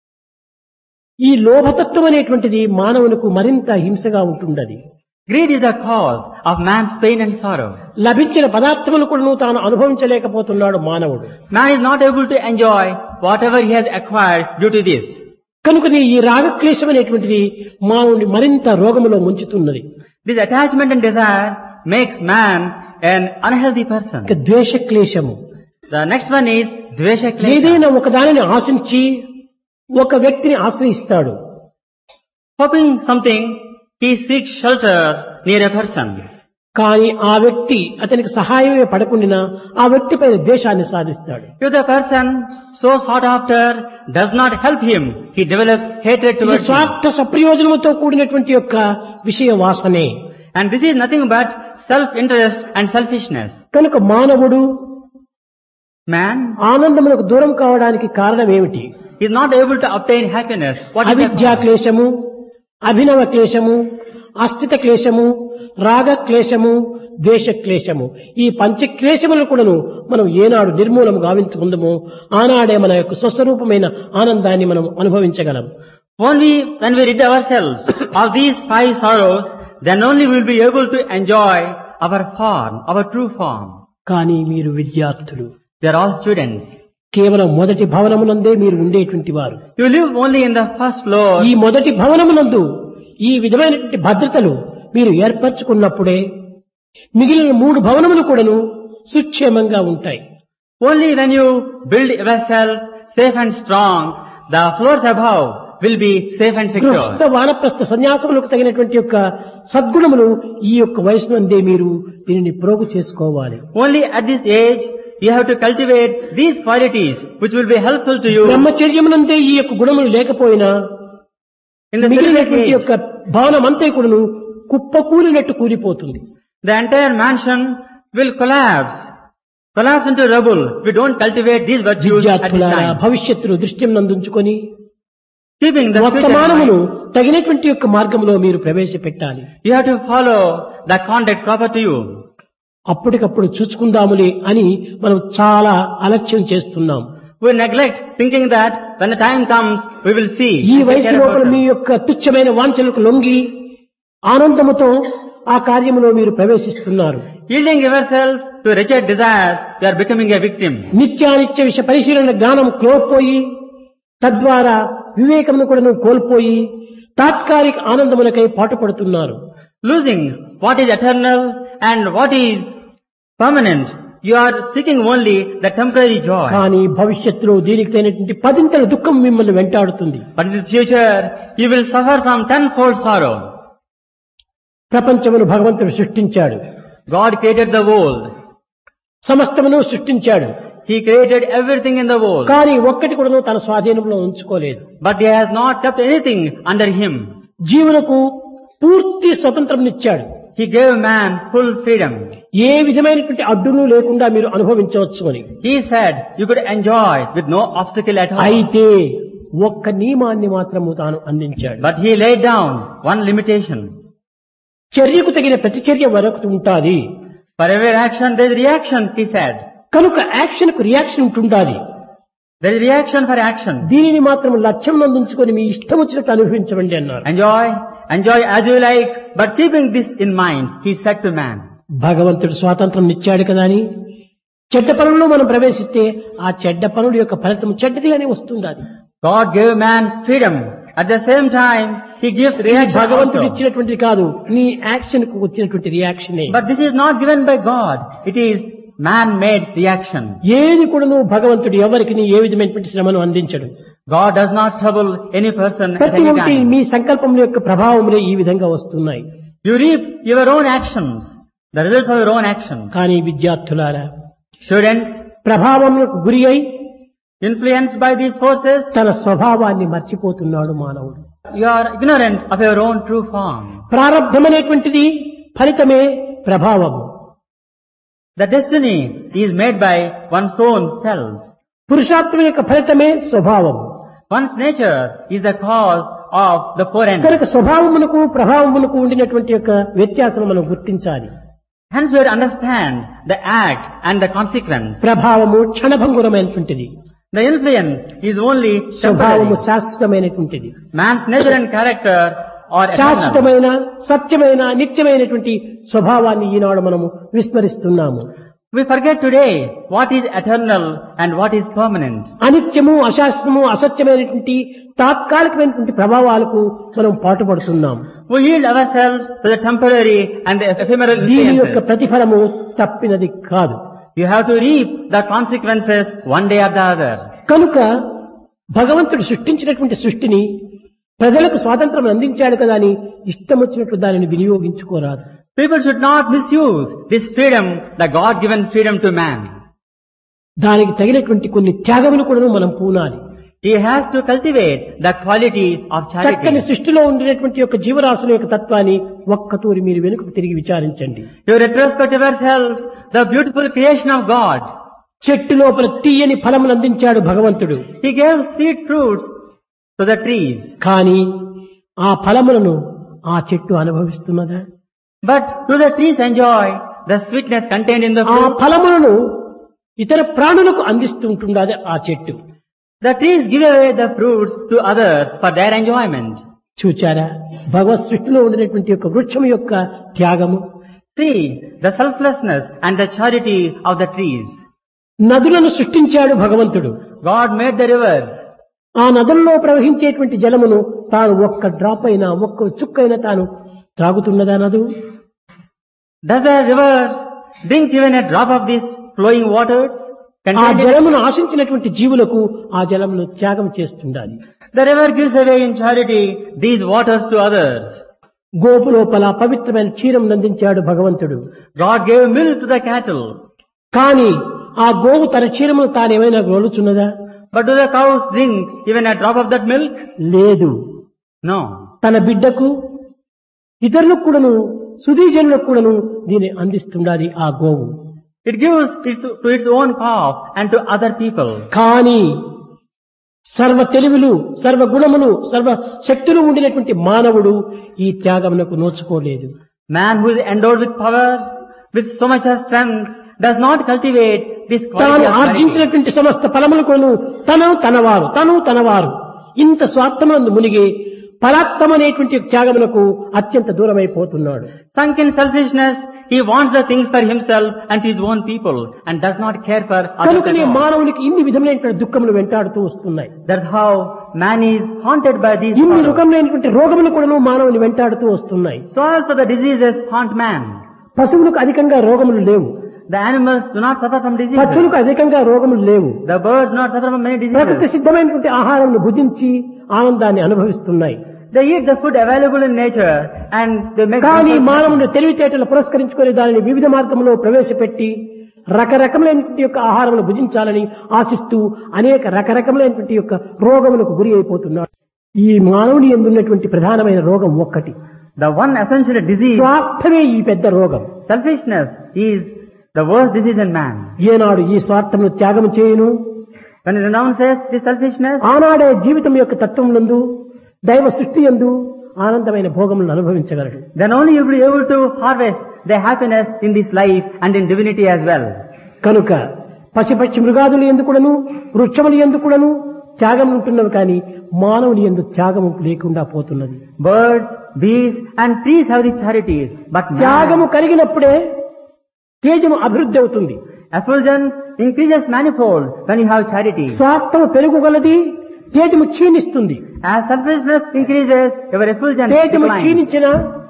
ఈ లోభతత్వం అనేటువంటిది మానవునికి మరింత హింసగా ఉంటున్నది. Greed is the cause of man's pain and sorrow. లభించిన పదార్థములు కూడా తాను అనుభవించలేకపోతున్నాడు మానవుడు. Man is not able to enjoy whatever he has acquired due to this. కనుకనే ఈ రాగక్లేశం అనేటువంటిది మానవుని మరింత రోగములో ముంచుతున్నది. This attachment and desire makes man an unhealthy person. ఇక ద్వేషక్లేశము. The next one is dvesha klesha. ఏదైనా ఒక దానిని ఆశించి ఒక వ్యక్తిని ఆశ్రయిస్తాడు. Hoping something, he seeks shelter near a person. కానీ ఆ వ్యక్తి అతనికి సహాయమే పడకుండా ఆ వ్యక్తి పైన ద్వేషాన్ని సాధిస్తాడు. If the person so sought after does not help him, he develops hatred ఇది towards him. స్వార్థ సప్రయోజనముతో కూడినటువంటి యొక్క విషయ వాసనే. And this is nothing but self-interest and selfishness. కనుక మానవుడు Man ఆనందములకు దూరం కావడానికి కారణం ఏమిటి? is not able to obtain happiness. What is the అవిద్యా cause? క్లేశము, అభినవ క్లేశము, అస్థిత క్లేశము, రాగ క్లేశము, ద్వేష క్లేశము. ఈ పంచక్లేశములను కూడాను మనం ఏనాడు నిర్మూలము గావించుకుందామో ఆనాడే మన యొక్క స్వస్వరూపమైన ఆనందాన్ని మనం అనుభవించగలం. Only when we rid ourselves of these 5 sorrows, then only we will be able to enjoy our form, our true form. కానీ మీరు విద్యార్థులు. They are all students. కేవలం మొదటి భవనమునందే మీరు ఉండేటువంటి వారు. You live only in the first floor. ఈ మొదటి భవనమునందు ఈ విధమైనటువంటి భద్రతలు మీరు ఏర్పరచుకున్నప్పుడే మిగిలిన 3 భవనములు కూడాను సుక్షేమంగా ఉంటాయి. Only when you build yourself safe and strong, the floors above will be safe and secure. గృహస్థ వానప్రస్థ సన్యాసములకు తగినటువంటి యొక్క సద్గుణములు ఈ యొక్క వయసునందే మీరు దీనిని ప్రోగు చేసుకోవాలి. Only at this age you have to cultivate these qualities which will be helpful to you. బ్రహ్మచర్యమునందే ఈ యొక్క గుణములు లేకపోయినా In the మిగిలినటువంటి celibate యొక్క భవనమంతా కూడాను కుప్పకూలినట్టు కూలిపోతుంది. the entire mansion will collapse into rubble if we don't cultivate these virtues at this విద్యార్థులారా time. భవిష్యత్తును దృష్ట్యం నందుంచుకొని Keeping the future in వర్తమానమును mind, తగినటువంటి యొక్క మార్గంలో మీరు ప్రవేశపెట్టాలి. you have to follow the conduct proper to you. అప్పటికప్పుడు చూసుకుందాములే అని మనం చాలా అలక్ష్యం చేస్తున్నాం. We neglect thinking that when the time comes we will see. ఈ and take వయసు care లోపల about మీ it. యొక్క తుచ్చమైన వాంఛలకు లొంగి ఆనందముతో ఆ కార్యములో మీరు ప్రవేశిస్తున్నారు. Yielding yourself to wretched desires, you are becoming a victim. నిత్యానిత్య విష పరిశీలన జ్ఞానం కోల్పోయి తద్వారా వివేకమును కూడా కోల్పోయి తాత్కాలిక ఆనందములకై పాటుపడుతున్నారు. Losing what is eternal and what is permanent, you are seeking only the temporary joy. కానీ భవిష్యత్తులో దీనికి తగినటువంటి 10 దుఃఖం మిమ్మల్ని వెంటాడుతుంది. But in the future, you will suffer from 10-fold sorrow. ప్రపంచమును భగవంతుడు సృష్టించాడు. God created the world. సమస్తమును సృష్టించాడు. He created everything in the world. కానీ ఒక్కటి కూడా తన స్వాధీనంలో ఉంచుకోలేదు. But He has not kept anything under Him. జీవులకు పూర్తి స్వతంత్రంనిచ్చాడు. He gave man full freedom. ఏ విధమైనటువంటి అడ్డును లేకుండా మీరు అనుభవించవచ్చు అని. He said you could enjoy with no obstacle at all. అయితే ఒక్క నియమాన్ని మాత్రము తాను అందించాడు. But He laid down one limitation. చర్యకు తగిన ప్రతిచర్య వరకు ఉంటాది. For every action there is reaction, He said. కనుక యాక్షన్ కు రియాక్షన్ ఉంటుండాలి. There is reaction for action. దీనిని మాత్రం లక్ష్యం నందుంచుకొని మీ ఇష్టం వచ్చినట్టు అనుభవించండి అన్నారు. Enjoy as you like, but keeping this in mind, He said to man. భగవంతుడు స్వాతంత్రం ఇచ్చాడు కదా అని చెడ్డ పనుల్లో మనం ప్రవేశిస్తే ఆ చెడ్డ పనుల యొక్క ఫలితం చెడ్డదిగానే వస్తుండాలి. God gave man freedom. At the same time, He gives reaction భగవంతుడు also. ఇచ్చినటువంటి కాదు, నీ యాక్షన్ కు వచ్చినటువంటి రియాక్షనే. But this is not given by God. It is man-made reaction. ఏది కూడా నువ్వు భగవంతుడు ఎవరికి ఏ విధమైనటువంటి శ్రమను అందించడు. God does not trouble any person at ప్రతి any ఒక్కటి time. మీ సంకల్పముల యొక్క ప్రభావములే ఈ విధంగా వస్తున్నాయి. You reap your own actions, the results of your own actions. కానీ విద్యార్థులారా Students, ప్రభావములకు గురి అయి influenced by these forces, తన స్వభావాన్ని మర్చిపోతున్నాడు మానవుడు. you are ignorant of your own true form. ప్రారబ్ధమనేటువంటిది ఫలితమే ప్రభావము. The destiny is made by one's own self. పురుషార్థం యొక్క ఫలితమే స్వభావము. One's nature is the cause of the four ends. కనుక స్వభావమునకు ప్రభావమునకు ఉండినటువంటి యొక్క వ్యత్యాసం మనం గుర్తించాలి. Hence we have to understand the act and the consequence. ప్రభావము క్షణభంగురమైనటువంటిది. The influence is only స్వభావము temporary. శాశ్వతమైనటువంటిది. Man's nature and character are eternal. శాశ్వతమైన సత్యమైన నిత్యమైనటువంటి స్వభావాన్ని ఈనాడు మనము విస్మరిస్తున్నాము. We forget today what is eternal and what is permanent. అనిత్యము అశాశ్వతము అసత్యమైనటువంటి తాత్కాలికమైనటువంటి ప్రభావాలకు మనం పాటుపడుతున్నాం. We yield ourselves to the temporary and the ephemeral దీని యొక్క influences. ప్రతిఫలము తప్పినది కాదు. You have to reap the consequences one day or the other. కనుక భగవంతుడు సృష్టించినటువంటి సృష్టిని ప్రజలకు స్వాతంత్రం అందించాడు కదా అని ఇష్టం వచ్చినట్లు దానిని వినియోగించుకోరాదు. People should not misuse this freedom, the God-given freedom to man. దానికి తగినటువంటి కొన్ని త్యాగములు కూడా మనం పూనాలి. He has to cultivate the quality of చక్కని charity. సృష్టిలో ఉండినటువంటి యొక్క జీవరాశుల యొక్క తత్వాన్ని ఒక్కతూరి మీరు వెనుకకు తిరిగి విచారించండి. You retrospect yourself, the beautiful creation of God. చెట్టు లోపల తీయని ఫలములు అందించాడు భగవంతుడు. He gave sweet fruits to the trees. కానీ ఆ ఫలములను ఆ చెట్టు అనుభవిస్తున్నదా? But do the trees enjoy the sweetness contained in the ఆ fruit? ఫలములను ఇతర ప్రాణులకు అందిస్తుంటున్నది ఆ చెట్టు. The trees give away the fruits to others for their enjoyment. చూచారా భగవత్ సృష్టిలో ఉండినటువంటి యొక్క వృక్షం యొక్క త్యాగము. See the selflessness and the charity of the trees. నదులను సృష్టించాడు భగవంతుడు. God made the rivers. ఆ నదుల్లో ప్రవహించేటువంటి జలమును తాను ఒక్క డ్రాప్ అయినా ఒక్క చుక్కైనా తాను త్రాగుతున్నదా నదు? Does the river drink even a drop of these flowing waters? ఆ జలమును ఆశించినటువంటి జీవులకు ఆ జలమును త్యాగం చేస్తుండాలి. The river gives away in charity these waters to others. Gopu లోపల పవిత్రమైన క్షీరం నందించాడు భగవంతుడు. God gave milk to the cattle. కానీ ఆ గోవు తన క్షీరమును తానేమైనా గోలుచున్నదా? But do the cows drink even a drop of that milk? లేదు. No. తన బిడ్డకు ఇతరులకు కూడాను సుధీజనులకు కూడాను దీన్ని అందిస్తుండాలి ఆ గోవు. It gives to its own calf and to other people. కానీ సర్వ తెలివిలు, సర్వ గుణములు, సర్వ శక్తులు ఉండినటువంటి మానవుడు ఈ త్యాగమునకు నోచుకోలేదు. Man who is endowed with power, with so much of strength, does not cultivate this quality తాను of charity. ఆర్జించినటువంటి సమస్త ఫలములకును తను తనవారు ఇంత స్వార్థమందు మునిగి పరాక్తమనేటువంటి త్యాగమునకు అత్యంత దూరమైపోతున్నాడు. Sunk in selfishness, he wants the things for himself and his own people and does not care for others కనుకనే at all. మానవునికి ఇన్ని విధములైనటువంటి దుఃఖములు వెంటాడుతూ వస్తున్నాయి. That's how man is haunted by these ఇన్ని sorrows. రకములైనటువంటి రోగములు కూడాను మానవుని వెంటాడుతూ వస్తున్నాయి. So also the diseases haunt man. పశువులకు అధికంగా రోగములు లేవు. The animals do not suffer from diseases. పక్షులకు అధికంగా రోగములు లేవు. The birds do not suffer from many ప్రకృతి diseases. సిద్ధమైనటువంటి ఆహారాన్ని భుజించి ఆనందాన్ని అనుభవిస్తున్నాయి. They eat the food available in nature and they make కానీ themselves మానవుని తెలివితేటలు పురస్కరించుకొని దానిని వివిధ మార్గంలో ప్రవేశపెట్టి రకరకములైనటువంటి యొక్క ఆహారమును భుజించాలని ఆశిస్తూ అనేక రకరకములైనటువంటి యొక్క రోగములకు గురి అయిపోతున్నాడు. ఈ మానవుని ఎందున్నటువంటి ప్రధానమైన రోగం ఒక్కటి. The one essential disease, స్వార్థమే ఈ పెద్ద రోగం. selfishness, is the worst disease in man. ఏనాడు ఈ స్వార్థమును త్యాగం చేయును, When he renounces this selfishness, ఆనాడే జీవితం యొక్క తత్వం నందు దైవ సృష్టి యందు ఆనందమైన భోగములను అనుభవించగలడు. then only you will be able to harvest the happiness in this life and in divinity as well. కనుక పశుపక్షి మృగాదులు ఎందుకుడను వృక్షములు ఎందుకుడను త్యాగం ఉంటున్నవి కానీ మానవుని యందు త్యాగము లేకుండా పోతున్నది. Birds, bees and trees have the charities, but త్యాగము కలిగినప్పుడే తేజము అభివృద్ధి అవుతుంది. effulgence increases manifold when you have charity. స్వార్థము పెరుగుగలది, తేజము క్షీణిస్తుంది. As selfishness increases, your effulgence తేజము declines. క్షీణించిన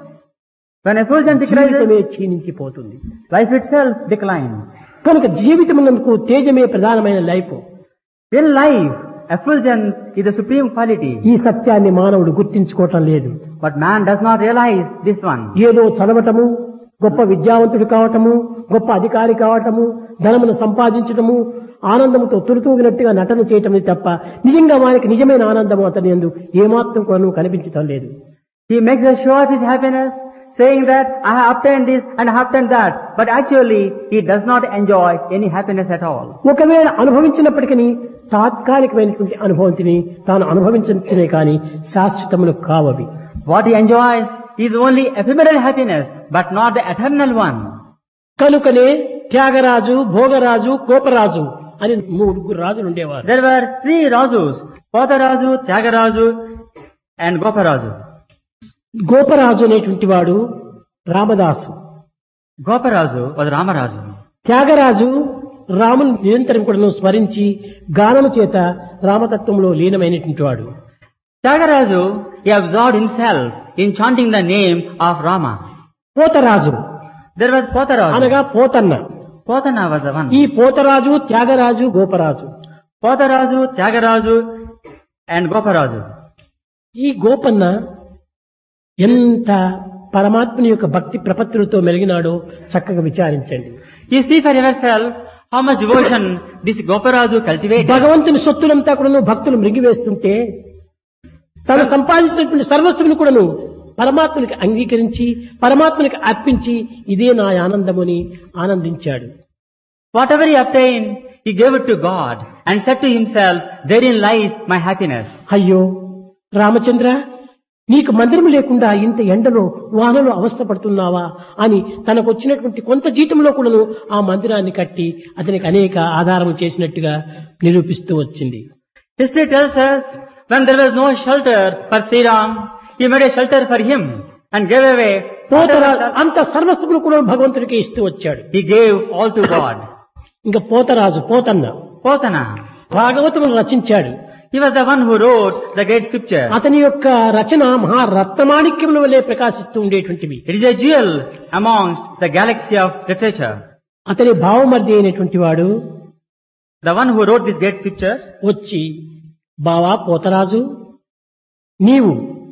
When effulgence జీవితమే decreases, క్షీణించిపోతుంది. life itself declines. కనుక జీవితమునందుకు తేజమే ప్రధానమైన life. In life, effulgence is the supreme quality. ఈ సత్యాన్ని మానవుడు గుర్తించుకోవటం లేదు. But man does not realize this one. ఏదో చదవటము, గొప్ప విద్యావంతుడు కావటము, గొప్ప అధికారి కావటము, ధనమును సంపాదించటము, ఆనందముతో తులుతూగినట్టుగా నటన చేయటమే తప్ప నిజంగా వారికి నిజమైన ఆనందము అతని యందు ఏమాత్రం కూడా కనిపించటం లేదు. He makes a show of his happiness, saying that I have obtained this and I have obtained that. But actually, he does not enjoy any happiness at all. ఒకవేళ అనుభవించినప్పటికీ తాత్కాలికమైనటువంటి అనుభూతిని తాను అనుభవించే కానీ శాశ్వతములు కావవి. What he enjoys is only ephemeral happiness, but not the eternal one. కనుకనే త్యాగరాజు, భోగరాజు, కోపరాజు అని ముగ్గురు రాజులు ఉండేవారు. There were 3 Razus, Potaraju, Tyagarazu and Goparazu. Goparaju అనేటువంటి వాడు Ramadasu. Goparazu was Ramarazu. Tyagaraju రాముని నిరంతరం కూడా స్మరించి గానము చేత రామతత్వంలో లీనమైనటువంటి వాడు. Tyagarazu, he absorbed himself in chanting the name of Rama. Potharaju There was Potarazu. అనగా Pothanna. Potana was the one. ఈ Potharaju, Tyagaraju, Goparaju. Potarazu, Tyagarazu and Goparazu. ఈ గోపన్న ఎంత పరమాత్మని యొక్క భక్తి ప్రపత్తులతో మెలిగినాడో చక్కగా విచారించండి. You see for yourself how much devotion this Goparazu cultivated. భగవంతుని సొత్తులంతా కూడాను భక్తులు మృంగివేస్తుంటే తను సంపాదించినటువంటి సర్వస్సును కూడాను పరమాత్మనికి అంగీకరించి పరమాత్మనికి అర్పించి ఇదే నా ఆనందముని ఆనందించాడు. Whatever he obtained, he gave it to God and said to himself, therein lies my happiness. అయ్యో రామచంద్ర, నీకు మందిరం లేకుండా ఇంత ఎండలో వానలో అవస్థపడుతున్నావా అని తనకు వచ్చినటువంటి కొంత జీతంలో కూడాను ఆ మందిరాన్ని కట్టి అతనికి అనేక ఆధారం చేసినట్టుగా నిరూపిస్తూ వచ్చింది. History tells us when there was no shelter for Sri Ram, he made a shelter for him and gave away Potharaju అంత సర్వస్వమును కూడా భగవంతుడికి ఇస్తూ వచ్చాడు. He gave all to God. ఇంకా పోతరాజు పోతన్న Potana. భాగవతమును రచించాడు. He was the one who wrote the great scripture. అతని యొక్క రచన మహారత్నమాణిక్యముల వలె ప్రకాశిస్తూ ఉండేటువంటివి. It is a jewel amongst the galaxy of literature. అతని భావమర్ది అయినటువంటి వాడు The one who wrote this great scripture వచ్చి, బావా పోతరాజు, నీవు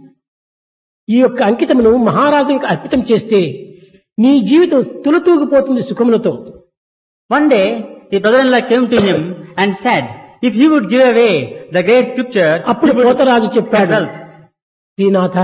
ఈ యొక్క అంకితమును మహారాజునికి అర్పితం చేస్తే నీ జీవితం తులతూగిపోతుంది సుఖములతో. one day his brother-in-law came to him and said, if he would give away the great scripture, అప్పుడు he would పోతరాజు చెప్పాడు, wealth. శ్రీనాథ,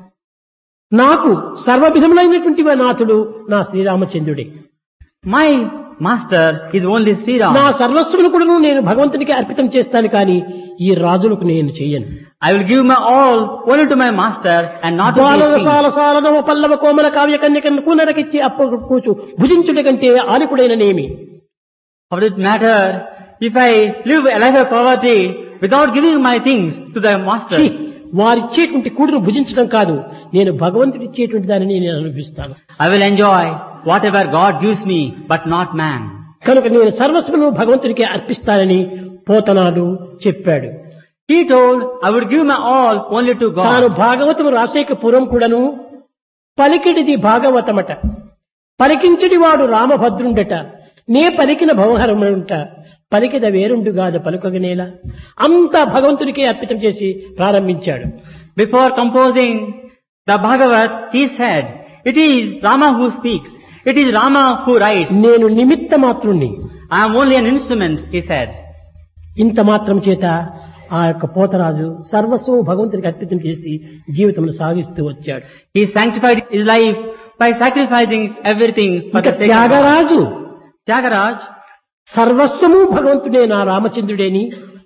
నాకు సర్వవిధములైనటువంటి నాథుడు నా శ్రీరామచంద్రుడే. My master is only Sri Ram. నా సర్వస్వమును కూడా నేను భగవంతునికి అర్పితం చేస్తాను, కానీ ఈ రాజులకు నేను చెయ్యను. I will give my all only to my master and not to బాలల these సాల things. సాలనవ పల్లవ కోమల కావ్య కన్యకను కూనరకిచ్చి అప్పుడు కూచు భుజించుట కంటే ఆలికుడైననేమి. How does it matter if I live a life of poverty without giving my things to the master? ఛీ, వారిచ్చేటువంటి కూడును భుజించడం కాదు, నేను భగవంతుడు ఇచ్చేటువంటి దానిని నేను అనుభవిస్తాను. I will enjoy whatever God gives me, but not man. కనుక నేను సర్వస్వము భగవంతుడికి అర్పిస్తానని పోతనాడు చెప్పాడు. He told, I would give my all only to తాను God. భాగవతము రాసేక పూర్వం కూడాను పలికిడిది భాగవతమట, పలికించడి వాడు రామభద్రుండట, నే పలికిన భవహరముంట, పలికిద వేరుండుగాద పలుకగనేలా. అంతా భగవంతుడికే అర్పితం చేసి ప్రారంభించాడు. Before composing the Bhagavat, he said, it is Rama who speaks. It is Rama who writes. నేను నిమిత్త మాత్రుణ్ణి. I am only an instrument, he said. ఇంత మాత్రం చేత ఆ యొక్క పోతరాజు సర్వస్వం భగవంతునికి అర్పితం చేసి జీవితంలో సాగిస్తూ వచ్చాడు. He sanctified his life by sacrificing everything for ఇంకా the sake of God. Tyagaraju Tyagaraj, సర్వస్వము భగవంతుడే నా రామచంద్రుడేని,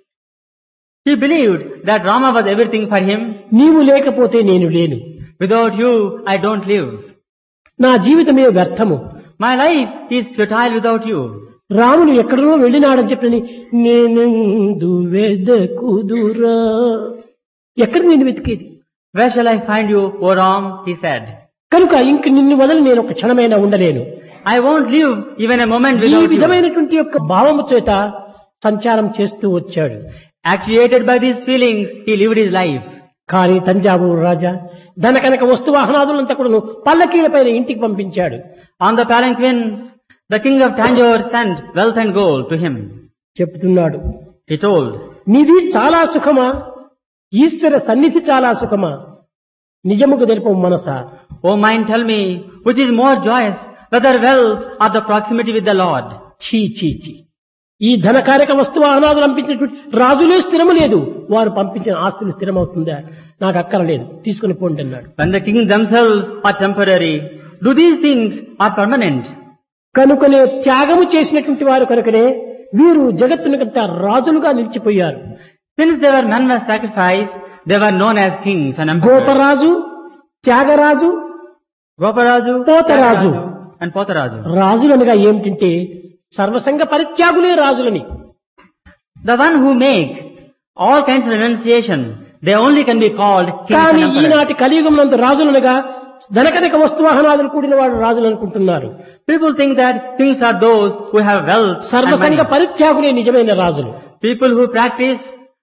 he believed that Rama was everything for him. నీవు లేకపోతే నేను లేను, Without you, I don't live. నా జీవితమే వ్యర్థము, My life is futile without you. రాముడు ఎక్కడో వెళ్ళినాడని చెప్పని నేనెందు వెదకుదురా, ఎక్కడ నేను వెతికేది. Where shall I find you, O Ram? He said. కనుక ఇంక నిన్ను వదలి నేను ఒక క్షణమైనా ఉండలేను. I won't live even a moment ఈ without you. విధమైనటువంటి యొక్క భావము చేత సంచారం చేస్తూ వచ్చాడు. Actuated by these feelings, he lived his life. కానీ తంజావూరు రాజా ధన కనుక వస్తు వాహనాదులంతా కూడా పల్లకీల పైన ఇంటికి పంపించాడు. On the palanquins, the king of Tanjore sent wealth and gold to him. చెప్తున్నాడు, He told, నిధి చాలా సుఖమా, ఈశ్వర సన్నిధి చాలా సుఖమా, నిజముకు తెలుపు మనసా. O mind, tell me, which is more joyous, whether wealth or the proximity with the Lord? చీ చీ చీ, ఈ ధనకారక వస్తు వాహనాదులు పంపించినటువంటి రాజులే స్థిరము లేదు, వారు పంపించిన ఆస్తులు స్థిరమవుతుందా, నాకు అక్కరలేదు, తీసుకుని పోండి అన్నాడు. When the kings themselves are temporary, do these things are permanent? కనుకనే త్యాగము చేసినటువంటి వారు కనుకనే వీరు జగత్తునికంతా రాజులుగా నిలిచిపోయారు. Since they were men were sacrificed, they were known as kings and emperors. Goparaju, Tyagaraju, Goparaju, Potharaju. Tyagaraja, and Potharaju. రాజులనగా ఏమిటంటే సర్వసంగ పరిత్యాగులే రాజులని. The one who make all kinds of renunciation, they only can be called kings కానీ and emperors. ఈనాటి కలియుగమునందు రాజులనగా ధనకనక వస్తువాహనాదులు కూడిన వాడు రాజులు అనుకుంటున్నారు. People think that kings are those who have wealth and సర్వసంగ money. పరిత్యాగులే నిజమైన రాజులు. People who practice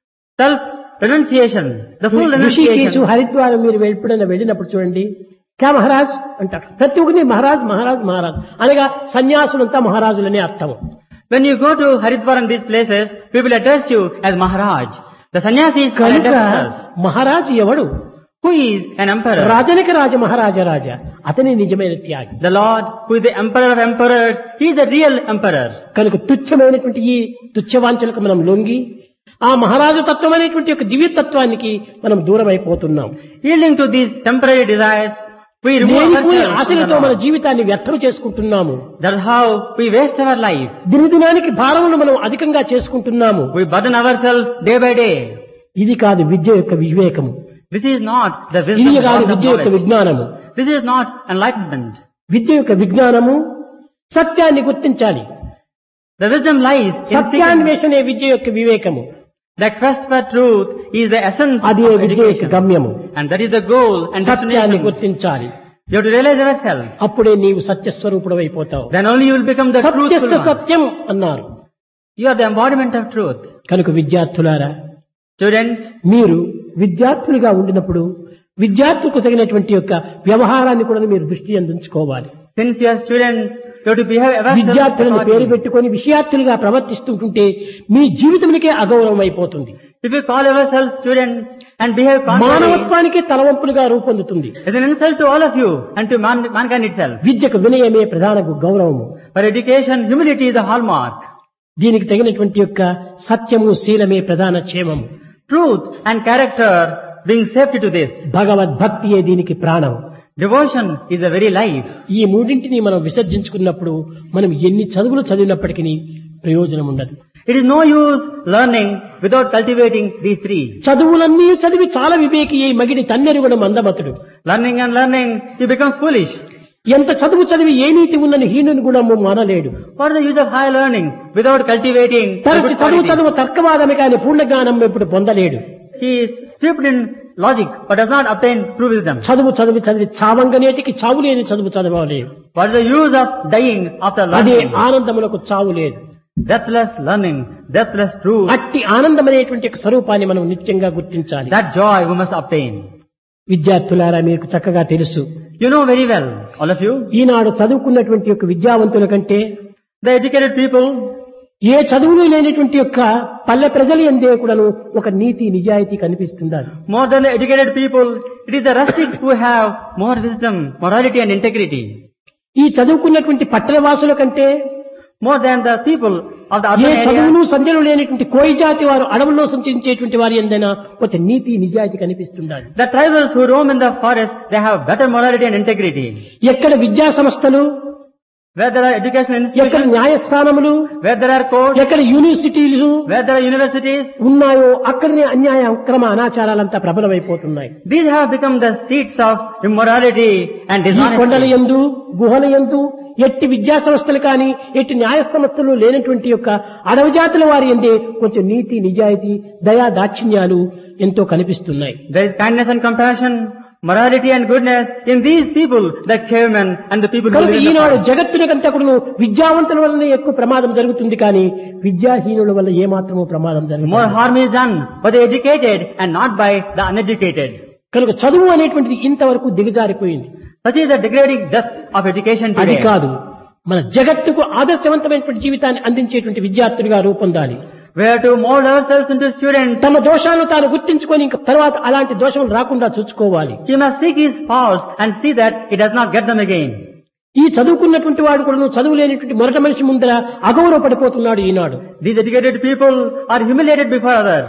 self-renunciation, the full Rishikesh renunciation. Haridwaram మీరు ఎప్పుడైనా వెళ్ళినప్పుడు చూడండి, క్యా మహారాజ్ అంటారు. ప్రతి ఒక్కరిని మహారాజ్ మహారాజ్ మహారాజ్ అనగా సన్యాసులంతా మహారాజులనే అర్థం. When you go to Haridwar and these places, people address you as Maharaj. The sannyasis are కనుక addressed as మహారాజు ఎవడు? who is an emperor. రాజనిక రాజ మహారాజ రాజా, అతనే నిజమైన త్యాగి. The Lord, who is the emperor of emperors, he is the real emperor. కనుక తుచ్చమైనటువంటి ఈ తుచ్చవాంఛలకు మనం లొంగి ఆ మహారాజు తత్వం అనేటువంటి ఒక దివ్యతత్వానికి మనం దూరం అయిపోతున్నాం. Yielding to these temporary desires, we remove లేనిపోని ourselves from ఆశలతో the మన Lord. జీవితాన్ని వ్యర్థం చేసుకుంటున్నాము. That's how we waste our life. దినదినానికి భారమును మనం అధికంగా చేసుకుంటున్నాము. We burden ourselves day by day. ఇది కాదు విద్య యొక్క వివేకము, This is not the ఇది wisdom కాదు of విద్య యొక్క knowledge. విజ్ఞానము. This is not enlightenment. విద్య యొక్క విజ్ఞానము సత్యాన్ని గుర్తించాలి. The wisdom lies in seeking. సత్యాన్వేషణే విద్య యొక్క వివేకము. The quest for truth is the essence అదే of విద్య యొక్క education. గమ్యము. And that is the goal and సత్యాన్ని destination. గుర్తించాలి. You have to realize yourself. అప్పుడే నీవు సత్యస్వరూపుడు అయిపోతావు. Then only you will become the truthful సత్యస్య one. సత్యం అన్నారు. You are the embodiment of truth. కనుక విద్యార్థులారా, Students, మీరు విద్యార్థులుగా ఉండినప్పుడు విద్యార్థులకు తగినటువంటి యొక్క వ్యవహారాన్ని కూడా మీరు దృష్టి అందించుకోవాలి. since you are students, you have to behave yourself విద్యార్థులను పేరు accordingly. పెట్టుకొని విషయార్థులుగా ప్రవర్తిస్తుంటుంటే మీ జీవితమునికే అగౌరవం అయిపోతుంది. If you call yourselves students and behave contrary, మానవత్వానికి తలవంపులుగా రూపొందుతుంది. it's an insult to all of you and to mankind itself. విద్యకు వినయమే ప్రధాన గౌరవము. For education, humility is the hallmark. దీనికి తగినటువంటి యొక్క సత్యము శీలమే ప్రధాన క్షేమము. Truth and character bring safety to this. భగవద్భక్తియే దీనికి ప్రాణం. Devotion is the very life. ఈ మూడింటిని మనం విసర్జించుకున్నప్పుడు మనం ఎన్ని చదువులు చదివినప్పటికీ ప్రయోజనం ఉండదు. It is no use learning without cultivating these three. చదువులన్నీ చదివి చాలా వివేకి అయి మగిడి తన్నెరుగుడు మందమతుడు. Learning and learning, he becomes foolish. ఎంత చదువు చదివి ఏ నీతి ఉన్నని హీనుని కూడా మానలేడు. What is the use of high learning without cultivating the తరచి good చదువు qualities? చదువు తర్కవాదమే కానీ పూర్ణ జ్ఞానం ఎప్పుడు పొందలేడు. He is steeped in logic but does not obtain true wisdom. చదువు చదివి చదివి చావంగనేటికి చావు లేని చదువు చదవలేదు. What is the use of dying after అదే learning? ఆనందములకు చావు లేదు. Deathless learning, deathless truth. అట్టి ఆనందమనేటువంటి ఒక స్వరూపాన్ని మనం నిత్యంగా గుర్తించాలి. That joy we must obtain. విద్యార్థులారా, మీకు చక్కగా తెలుసు, You know very well, all of you, ఈనాడు చదువుకున్నటువంటి యొక్క విద్యావంతుల కంటే the educated people, ఏ చదువులు లేనటువంటి యొక్క పల్లె ప్రజలు ఎందే కూడాను ఒక నీతి నిజాయితీ కనిపిస్తుందా? more than the educated people, it is the rustics who have more wisdom, morality and integrity. ఈ చదువుకున్నటువంటి పట్టణవాసుల కంటే More than the people of the A urban చదువులు area. సంధ్యలు లేనటువంటి కోయి జాతి వారు అడవుల్లో సంచరించేటువంటి వారి ఎందైనా ఒక నీతి నిజాయితీ కనిపిస్తుండాలి. The tribals who roam in the forest, they have better morality and integrity. ఎక్కడ విద్యా సంస్థలు, Where there are educational ఎక్కడ institutions, న్యాయస్థానములు, where there are courts, ఎక్కడ యూనివర్సిటీలు where there are universities, ఉన్నాయో అక్కడనే అన్యాయ అక్రమ అనాచారాలంతా ప్రబలమైపోతున్నాయి. these have become the seats of immorality and ఈ కొండల dishonesty. యందు గుహల యందు ఎట్టి విద్యా సంస్థలు కానీ ఎట్టి న్యాయ సంస్థలు లేనటువంటి యొక్క అడవి జాతుల వారి ఎందే కొంచెం నీతి నిజాయితీ దయా దాక్షిణ్యాలు ఎంతో కనిపిస్తున్నాయి. There is kindness and compassion, morality and goodness in these people, the cavemen and the people who కనుక live in the Eenadu forest. జగత్తునికంతా కూడా విద్యావంతుల వల్లనే ఎక్కువ ప్రమాదం జరుగుతుంది కానీ విద్యాహీనుల వల్ల ఏమాత్రమూ ప్రమాదం More జరుగుతుంది. harm is done by the educated and not by the uneducated. కనుక చదువు అనేటువంటిది ఇంతవరకు దిగజారిపోయింది. Such is the degrading depths of education అది today. కాదు, మన జగత్తుకు ఆదర్శవంతమైనటువంటి జీవితాన్ని అందించేటువంటి విద్యార్థులుగా రూపొందాలి. We have to mold ourselves into students. తమ దోషాలను తాను గుర్తించుకొని ఇంక తర్వాత అలాంటి దోషములు రాకుండా చూసుకోవాలి. He must seek his faults and see that he does not get them again. ఈ చదువుకున్నటువంటి వాడు కూడా చదువు లేనటువంటి మొదటి మనిషి ముందర అగౌరవపడిపోతున్నాడు ఈనాడు. These educated people are humiliated before others.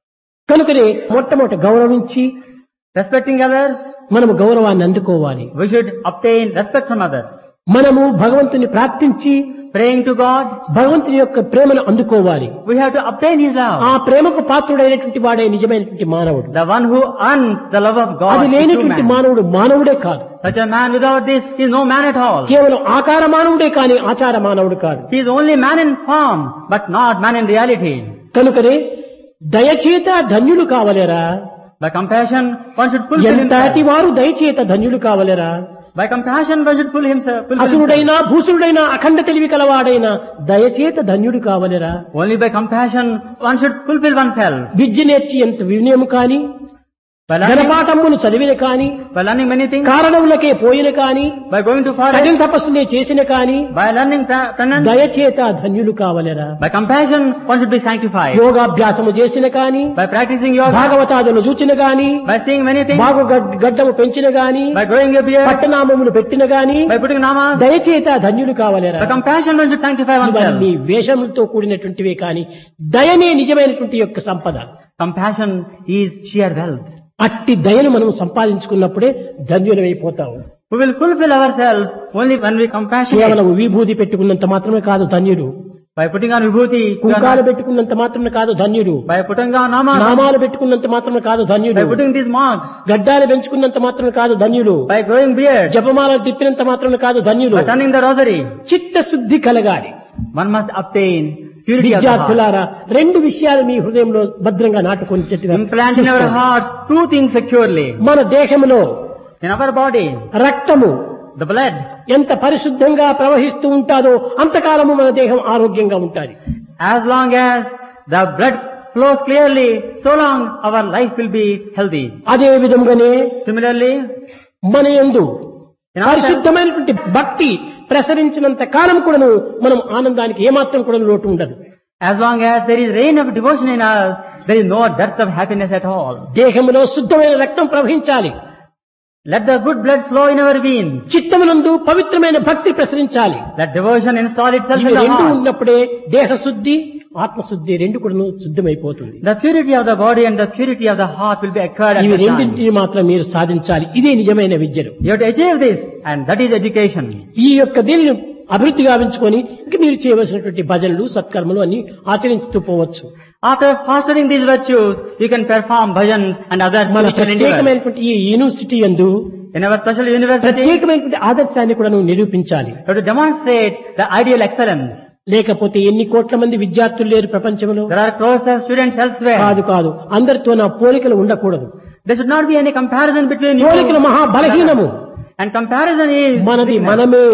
కనుకనే మొట్టమొదటి గౌరవించి Respecting others, మనము గౌరవాన్ని అందుకోవాలి. we should obtain respect from others. మనము భగవంతుని ప్రార్థించి Praying to God, భగవంతుని యొక్క ప్రేమను అందుకోవాలి. we have to obtain his ఆ love. ప్రేమకు పాత్రుడైనటువంటి వాడే నిజమైనటువంటి మానవుడు. The one who earns the love of God అది is true లేనటువంటి man. మానవుడు మానవుడే కాదు. Such a man without this is no man at all. కేవలం ఆకార మానవుడే కాని ఆచార మానవుడు కాదు. He is only man in form, but not man in reality. కనుకనే దయచేత ధన్యులు కావలేరా? By compassion, one should fulfill ఎంతటి himself. వారు దయచేత ధన్యులు కావలేరా? By compassion, one should fulfill himself. అసురుడైనా భూసురుడైనా అఖండ తెలివి కలవాడైనా దయచేత ధన్యుడు కావలేరా? Only by compassion, one should fulfill oneself. విద్య నేర్చి ఎంత వినయము కాని By learning, ఘనపాఠములు చదివిన కాని by learning many things, కారణములకే పోయిన కాని by going to కఠిన forest, తపస్సునే చేసిన కాని by learning penance, దయచేత ధన్యులు కావలేరా? by compassion, one should be sanctified. యోగాభ్యాసము చేసిన కాని By practicing yoga, భాగవతాదులు చూచిన గాని by seeing many things, బాగు గడ్డము పెంచిన గాని by growing a beard, పట్టనామములు పెట్టిన గాని by putting namas, దయచేత ధన్యులు కావలేరా? by compassion, one should sanctify oneself. ఇవన్నీ వేషములతో కూడినటువంటివే కాని దయనే నిజమైనటువంటి యొక్క సంపద. Compassion is sheer wealth. అట్టి దయను మనం సంపాదించుకున్నప్పుడే ధన్యులమైపోతాము. We will fulfill ourselves only when we compassionate. కేవలం విభూతి పెట్టుకున్నంత మాత్రమే కాదు ధన్యుడు. By putting on vibhuti, కుంకాలు పెట్టుకున్నంత మాత్రమే కాదు ధన్యుడు. by putting on namas, నామాలు పెట్టుకున్నంత మాత్రమే కాదు ధన్యుడు. by putting these marks, గడ్డాలు పెంచుకున్నంత మాత్రమే కాదు ధన్యుడు. by growing beards, జపమాలలు తిప్పినంత మాత్రమే కాదు ధన్యుడు. by turning the rosary, చిత్తశుద్ధి కలగాలి. one must obtain purity of the heart. విద్యార్థులారా, రెండు విషయాలు మీ హృదయంలో భద్రంగా నాటుకొని చెట్టుగా Implant in our hearts two things securely. మన దేహంలో In our body, రక్తము the blood, ఎంత పరిశుద్ధంగా ప్రవహిస్తూ ఉంటాదో అంతకాలము మన దేహం ఆరోగ్యంగా ఉంటుంది. as long as the blood flows clearly, so long our life will be healthy. అదే విధంగానే Similarly, మన యందు in our పరిశుద్ధమైనటువంటి భక్తి ప్రసరించినంత కాలం కూడాను మనం ఆనందానికి ఏమాత్రం కూడా లోటు ఉండదు. as long as there is rain of devotion in us, there is no dearth of happiness at all. దేహంలో శుద్ధమైన రక్తం ప్రవహించాలి. Let the good blood flow in our veins. చిత్తమునందు పవిత్రమైన భక్తి ప్రసరించాలి. Let devotion install itself ఇవి in the రెండు heart. ఉన్నప్పుడే దేహ శుద్ధి ఆత్మశుద్ధి రెండు కూడాను శుద్ధమైపోతుంది. The purity of the body and the purity of the heart will be acquired at ఇవి the time. రెండింటిని మాత్రం మీరు సాధించాలి. ఇదే నిజమైన విద్యలు. You have to achieve this, and that is education. ఈ యొక్క దీనిని అభివృద్ధి గావించుకొని ఇంక మీరు చేయవలసినటువంటి భజనలు సత్కర్మలు అన్ని ఆచరిస్తూ పోవచ్చు. After fostering these virtues, you can perform bhajans and other మన spiritual endeavors. ప్రత్యేకమైనటువంటి ఈ యూనివర్సిటీ యందు In our special university, you ప్రత్యేకమైనటువంటి ఆదర్శాన్ని కూడా నువ్వు నిరూపించాలి. have to demonstrate the ideal excellence. లేకపోతే ఎన్ని కోట్ల మంది విద్యార్థులు లేరు ప్రపంచంలో? There are crores of students elsewhere. కాదు అందరితో నా పోలికలు ఉండకూడదు. There should not be any comparison between you. పోలికలు మహా బలహీనము. And comparison is మనది weakness. మనమే.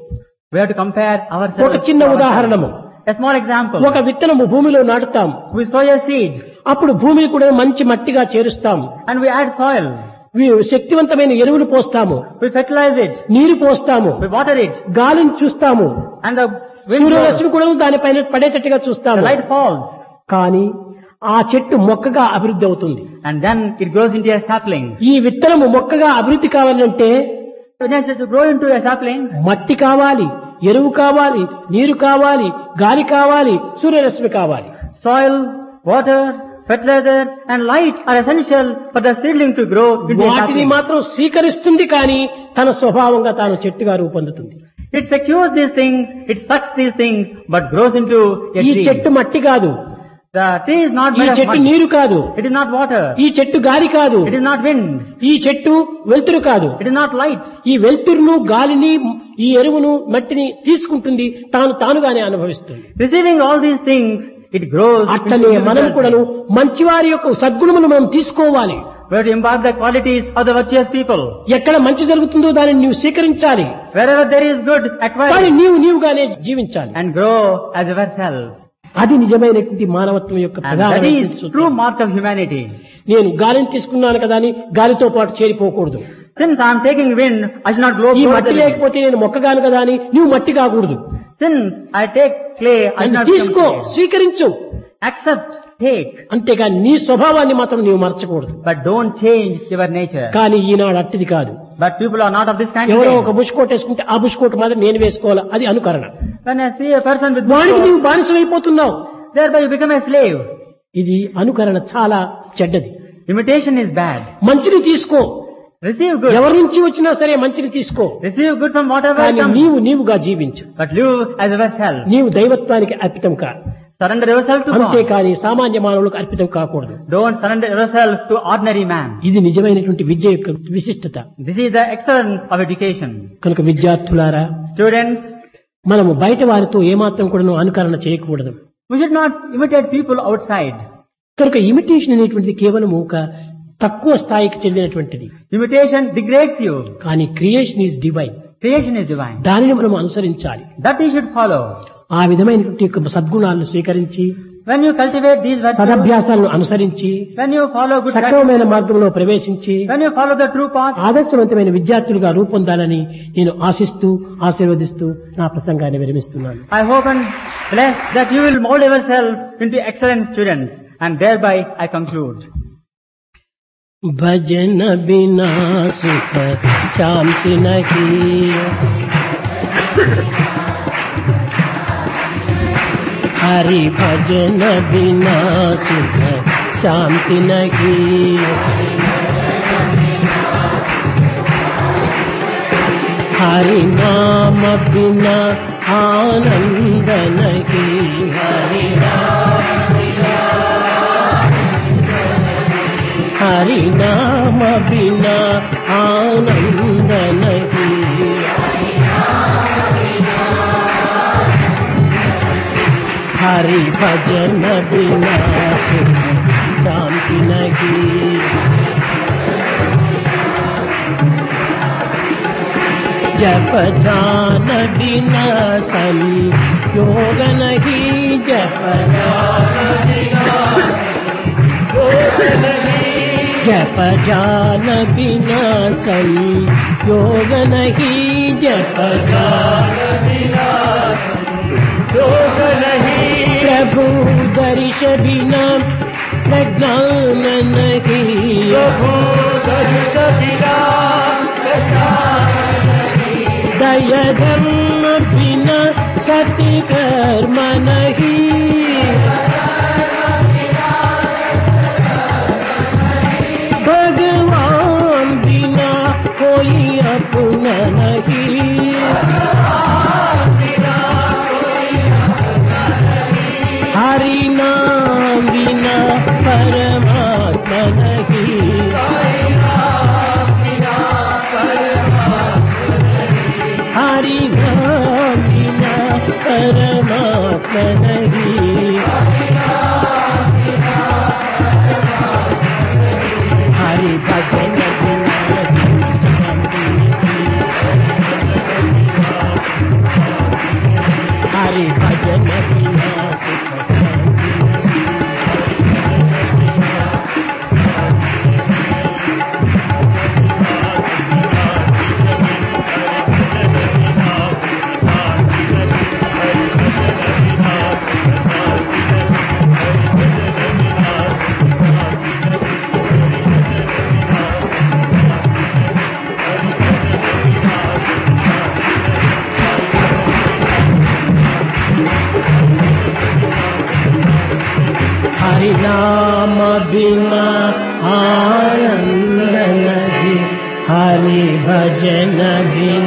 We have to compare ourselves. ఒక చిన్న to ఉదాహరణము. ourselves. A small example. ఒక విత్తనము భూమిలో నాటుతాం. We sow a seed అప్పుడు భూమిని కూడా మంచి మట్టిగా చేరుస్తాం. and we add soil. శక్తివంతమైన ఎరువులు పోస్తాము. We fertilize it. నీరు పోస్తాము. We water it. గాలిని చూస్తాము. And the wind blows. సూర్యరశ్మి కూడా దానిపైన పడేటట్టుగా The చూస్తాము. light falls. కానీ ఆ చెట్టు మొక్కగా అభివృద్ధి అవుతుంది. And then it grows into a sapling. ఈ విత్తనము మొక్కగా అభివృద్ధి కావాలంటే When I said to grow into a sapling, మట్టి కావాలి, ఎరువు కావాలి, నీరు కావాలి, గాలి కావాలి, సూర్యరశ్మి కావాలి. soil, water, fertilizers and light are essential for the seedling to grow into a వాటిని sapling. మాత్రం స్వీకరిస్తుంది కానీ తన స్వభావంగా తాను చెట్టుగా రూపొందుతుంది. It secures these things, it sucks these things, but grows into a ఈ tree. చెట్టు మట్టి కాదు, The tree is not ఈ made of చెట్టు mud. నీరు కాదు, It is not water. ఈ చెట్టు గాలి కాదు, It is not wind. ఈ చెట్టు వెలుతురు కాదు. It is not light. ఈ వెలుతురును గాలిని ఈ ఎరువును మట్టిని తీసుకుంటుంది, తానుగానే అనుభవిస్తుంది. Receiving all these things, it grows. అట్లనే into మనం itself. కూడాను మంచివారి యొక్క సద్గుణములు మనం తీసుకోవాలి. We have to imbibe the qualities of the virtuous people. ఎక్కడ మంచి జరుగుతుందో దానిని నీవు స్వీకరించాలి. Wherever there is good, acquire కానీ it నీవుగానే జీవించాలి. and grow as yourself. అది నిజమైనటువంటి మానవత్వం యొక్క And that ప్రధానమైన is true mark of humanity. నేను గాలిని తీసుకున్నాను కదా అని గాలితో పాటు చేరిపోకూడదు. Since I am taking wind, I should not grow ఈ further. మట్టి లేకపోతే నేను మొక్కగాను కదా అని నువ్వు మట్టి కాకూడదు. Since I take clay, I should not తీసుకో, become clay. స్వీకరించు. Accept, take, అంతేగాని నీ స్వభావాన్ని మాత్రం నీవు మర్చకూడదు. but don't change your nature. కానీ ఈనాడు అట్టిది కాదు. But people are not of this kind. ఎవరో today. ఒక బుష్ కోట్ వేసుకుంటే ఆ బుష్ కోట్ మాత్రం నేను వేసుకోవాలి, అది అనుకరణ. When I see a person with వాడికి bush నీవు coat, బానిసమైపోతున్నావు. thereby you become a slave. ఇది అనుకరణ చాలా చెడ్డది. Imitation is bad. మంచిని తీసుకో, Receive good. ఎవరి నుంచి వచ్చినా సరే మంచిని తీసుకో, Receive good from whatever కానీ comes. నీవుగా జీవించు. But live as yourself. నీవు దైవత్వానికి అర్పితం కా, Surrender yourself to God. అంతేకాని సామాన్య మానవులకు అర్పితం కాకూడదు. Don't surrender yourself to ordinary man. ఇది నిజమైనటువంటి విద్య యొక్క విశిష్టత. This is the excellence of education. కనుక విద్యార్థులారా, Students, మనము బయట వారితో ఏమాత్రం కూడా అనుకరణ చేయకూడదు. we should not imitate people outside. కనుక ఇమిటేషన్ అనేటువంటిది కేవలం ఒక తక్కువ స్థాయికి చెందినటువంటిది. Imitation degrades you. కానీ creation is divine. Creation is divine. దానిని మనం అనుసరించాలి. That you should follow. ఆ విధమైనటువంటి యొక్క సద్గుణాలను స్వీకరించి, When you cultivate these virtues, సదభ్యాసాలను అనుసరించి, when you follow good సక్రమమైన practices, మార్గంలో ప్రవేశించి when you follow the true path, ఆదర్శవంతమైన విద్యార్థులుగా రూపొందాలని నేను ఆశిస్తూ ఆశీర్వదిస్తూ నా ప్రసంగాన్ని విరమిస్తున్నాను. I hope and bless that you will mold yourself into excellent students. And thereby I conclude. భజన బినా సుఖ శాంతి నహీ, హరి భజన బినా సుఖ శాంతి నహీ, హరి నామ బినా ఆనంద నహీ, హరి हरि नाम बिना आनंद नहीं, हरि भजन बिना सुख शांति नहीं. जप ध्यान बिना संयोग नहीं, जप जप ध्यान बिना संयोग नहीं, जप ध्यान बिना संयोग नहीं। प्रभु दर्श बिना प्रज्ञान नहीं, प्रभु दर्श बिना दया धर्म बिना सत्य कर्म नहीं, भगवान बिना कोई अपना नहीं, हरि नाम बिना परमात्मा नहीं, हरि नाम बिना परमात्मा नहीं, हरि भजन बिना शांति नहीं, हरि भजन बिना सुख हरि नाम बिना आनंद नहीं, हरि भजन बिना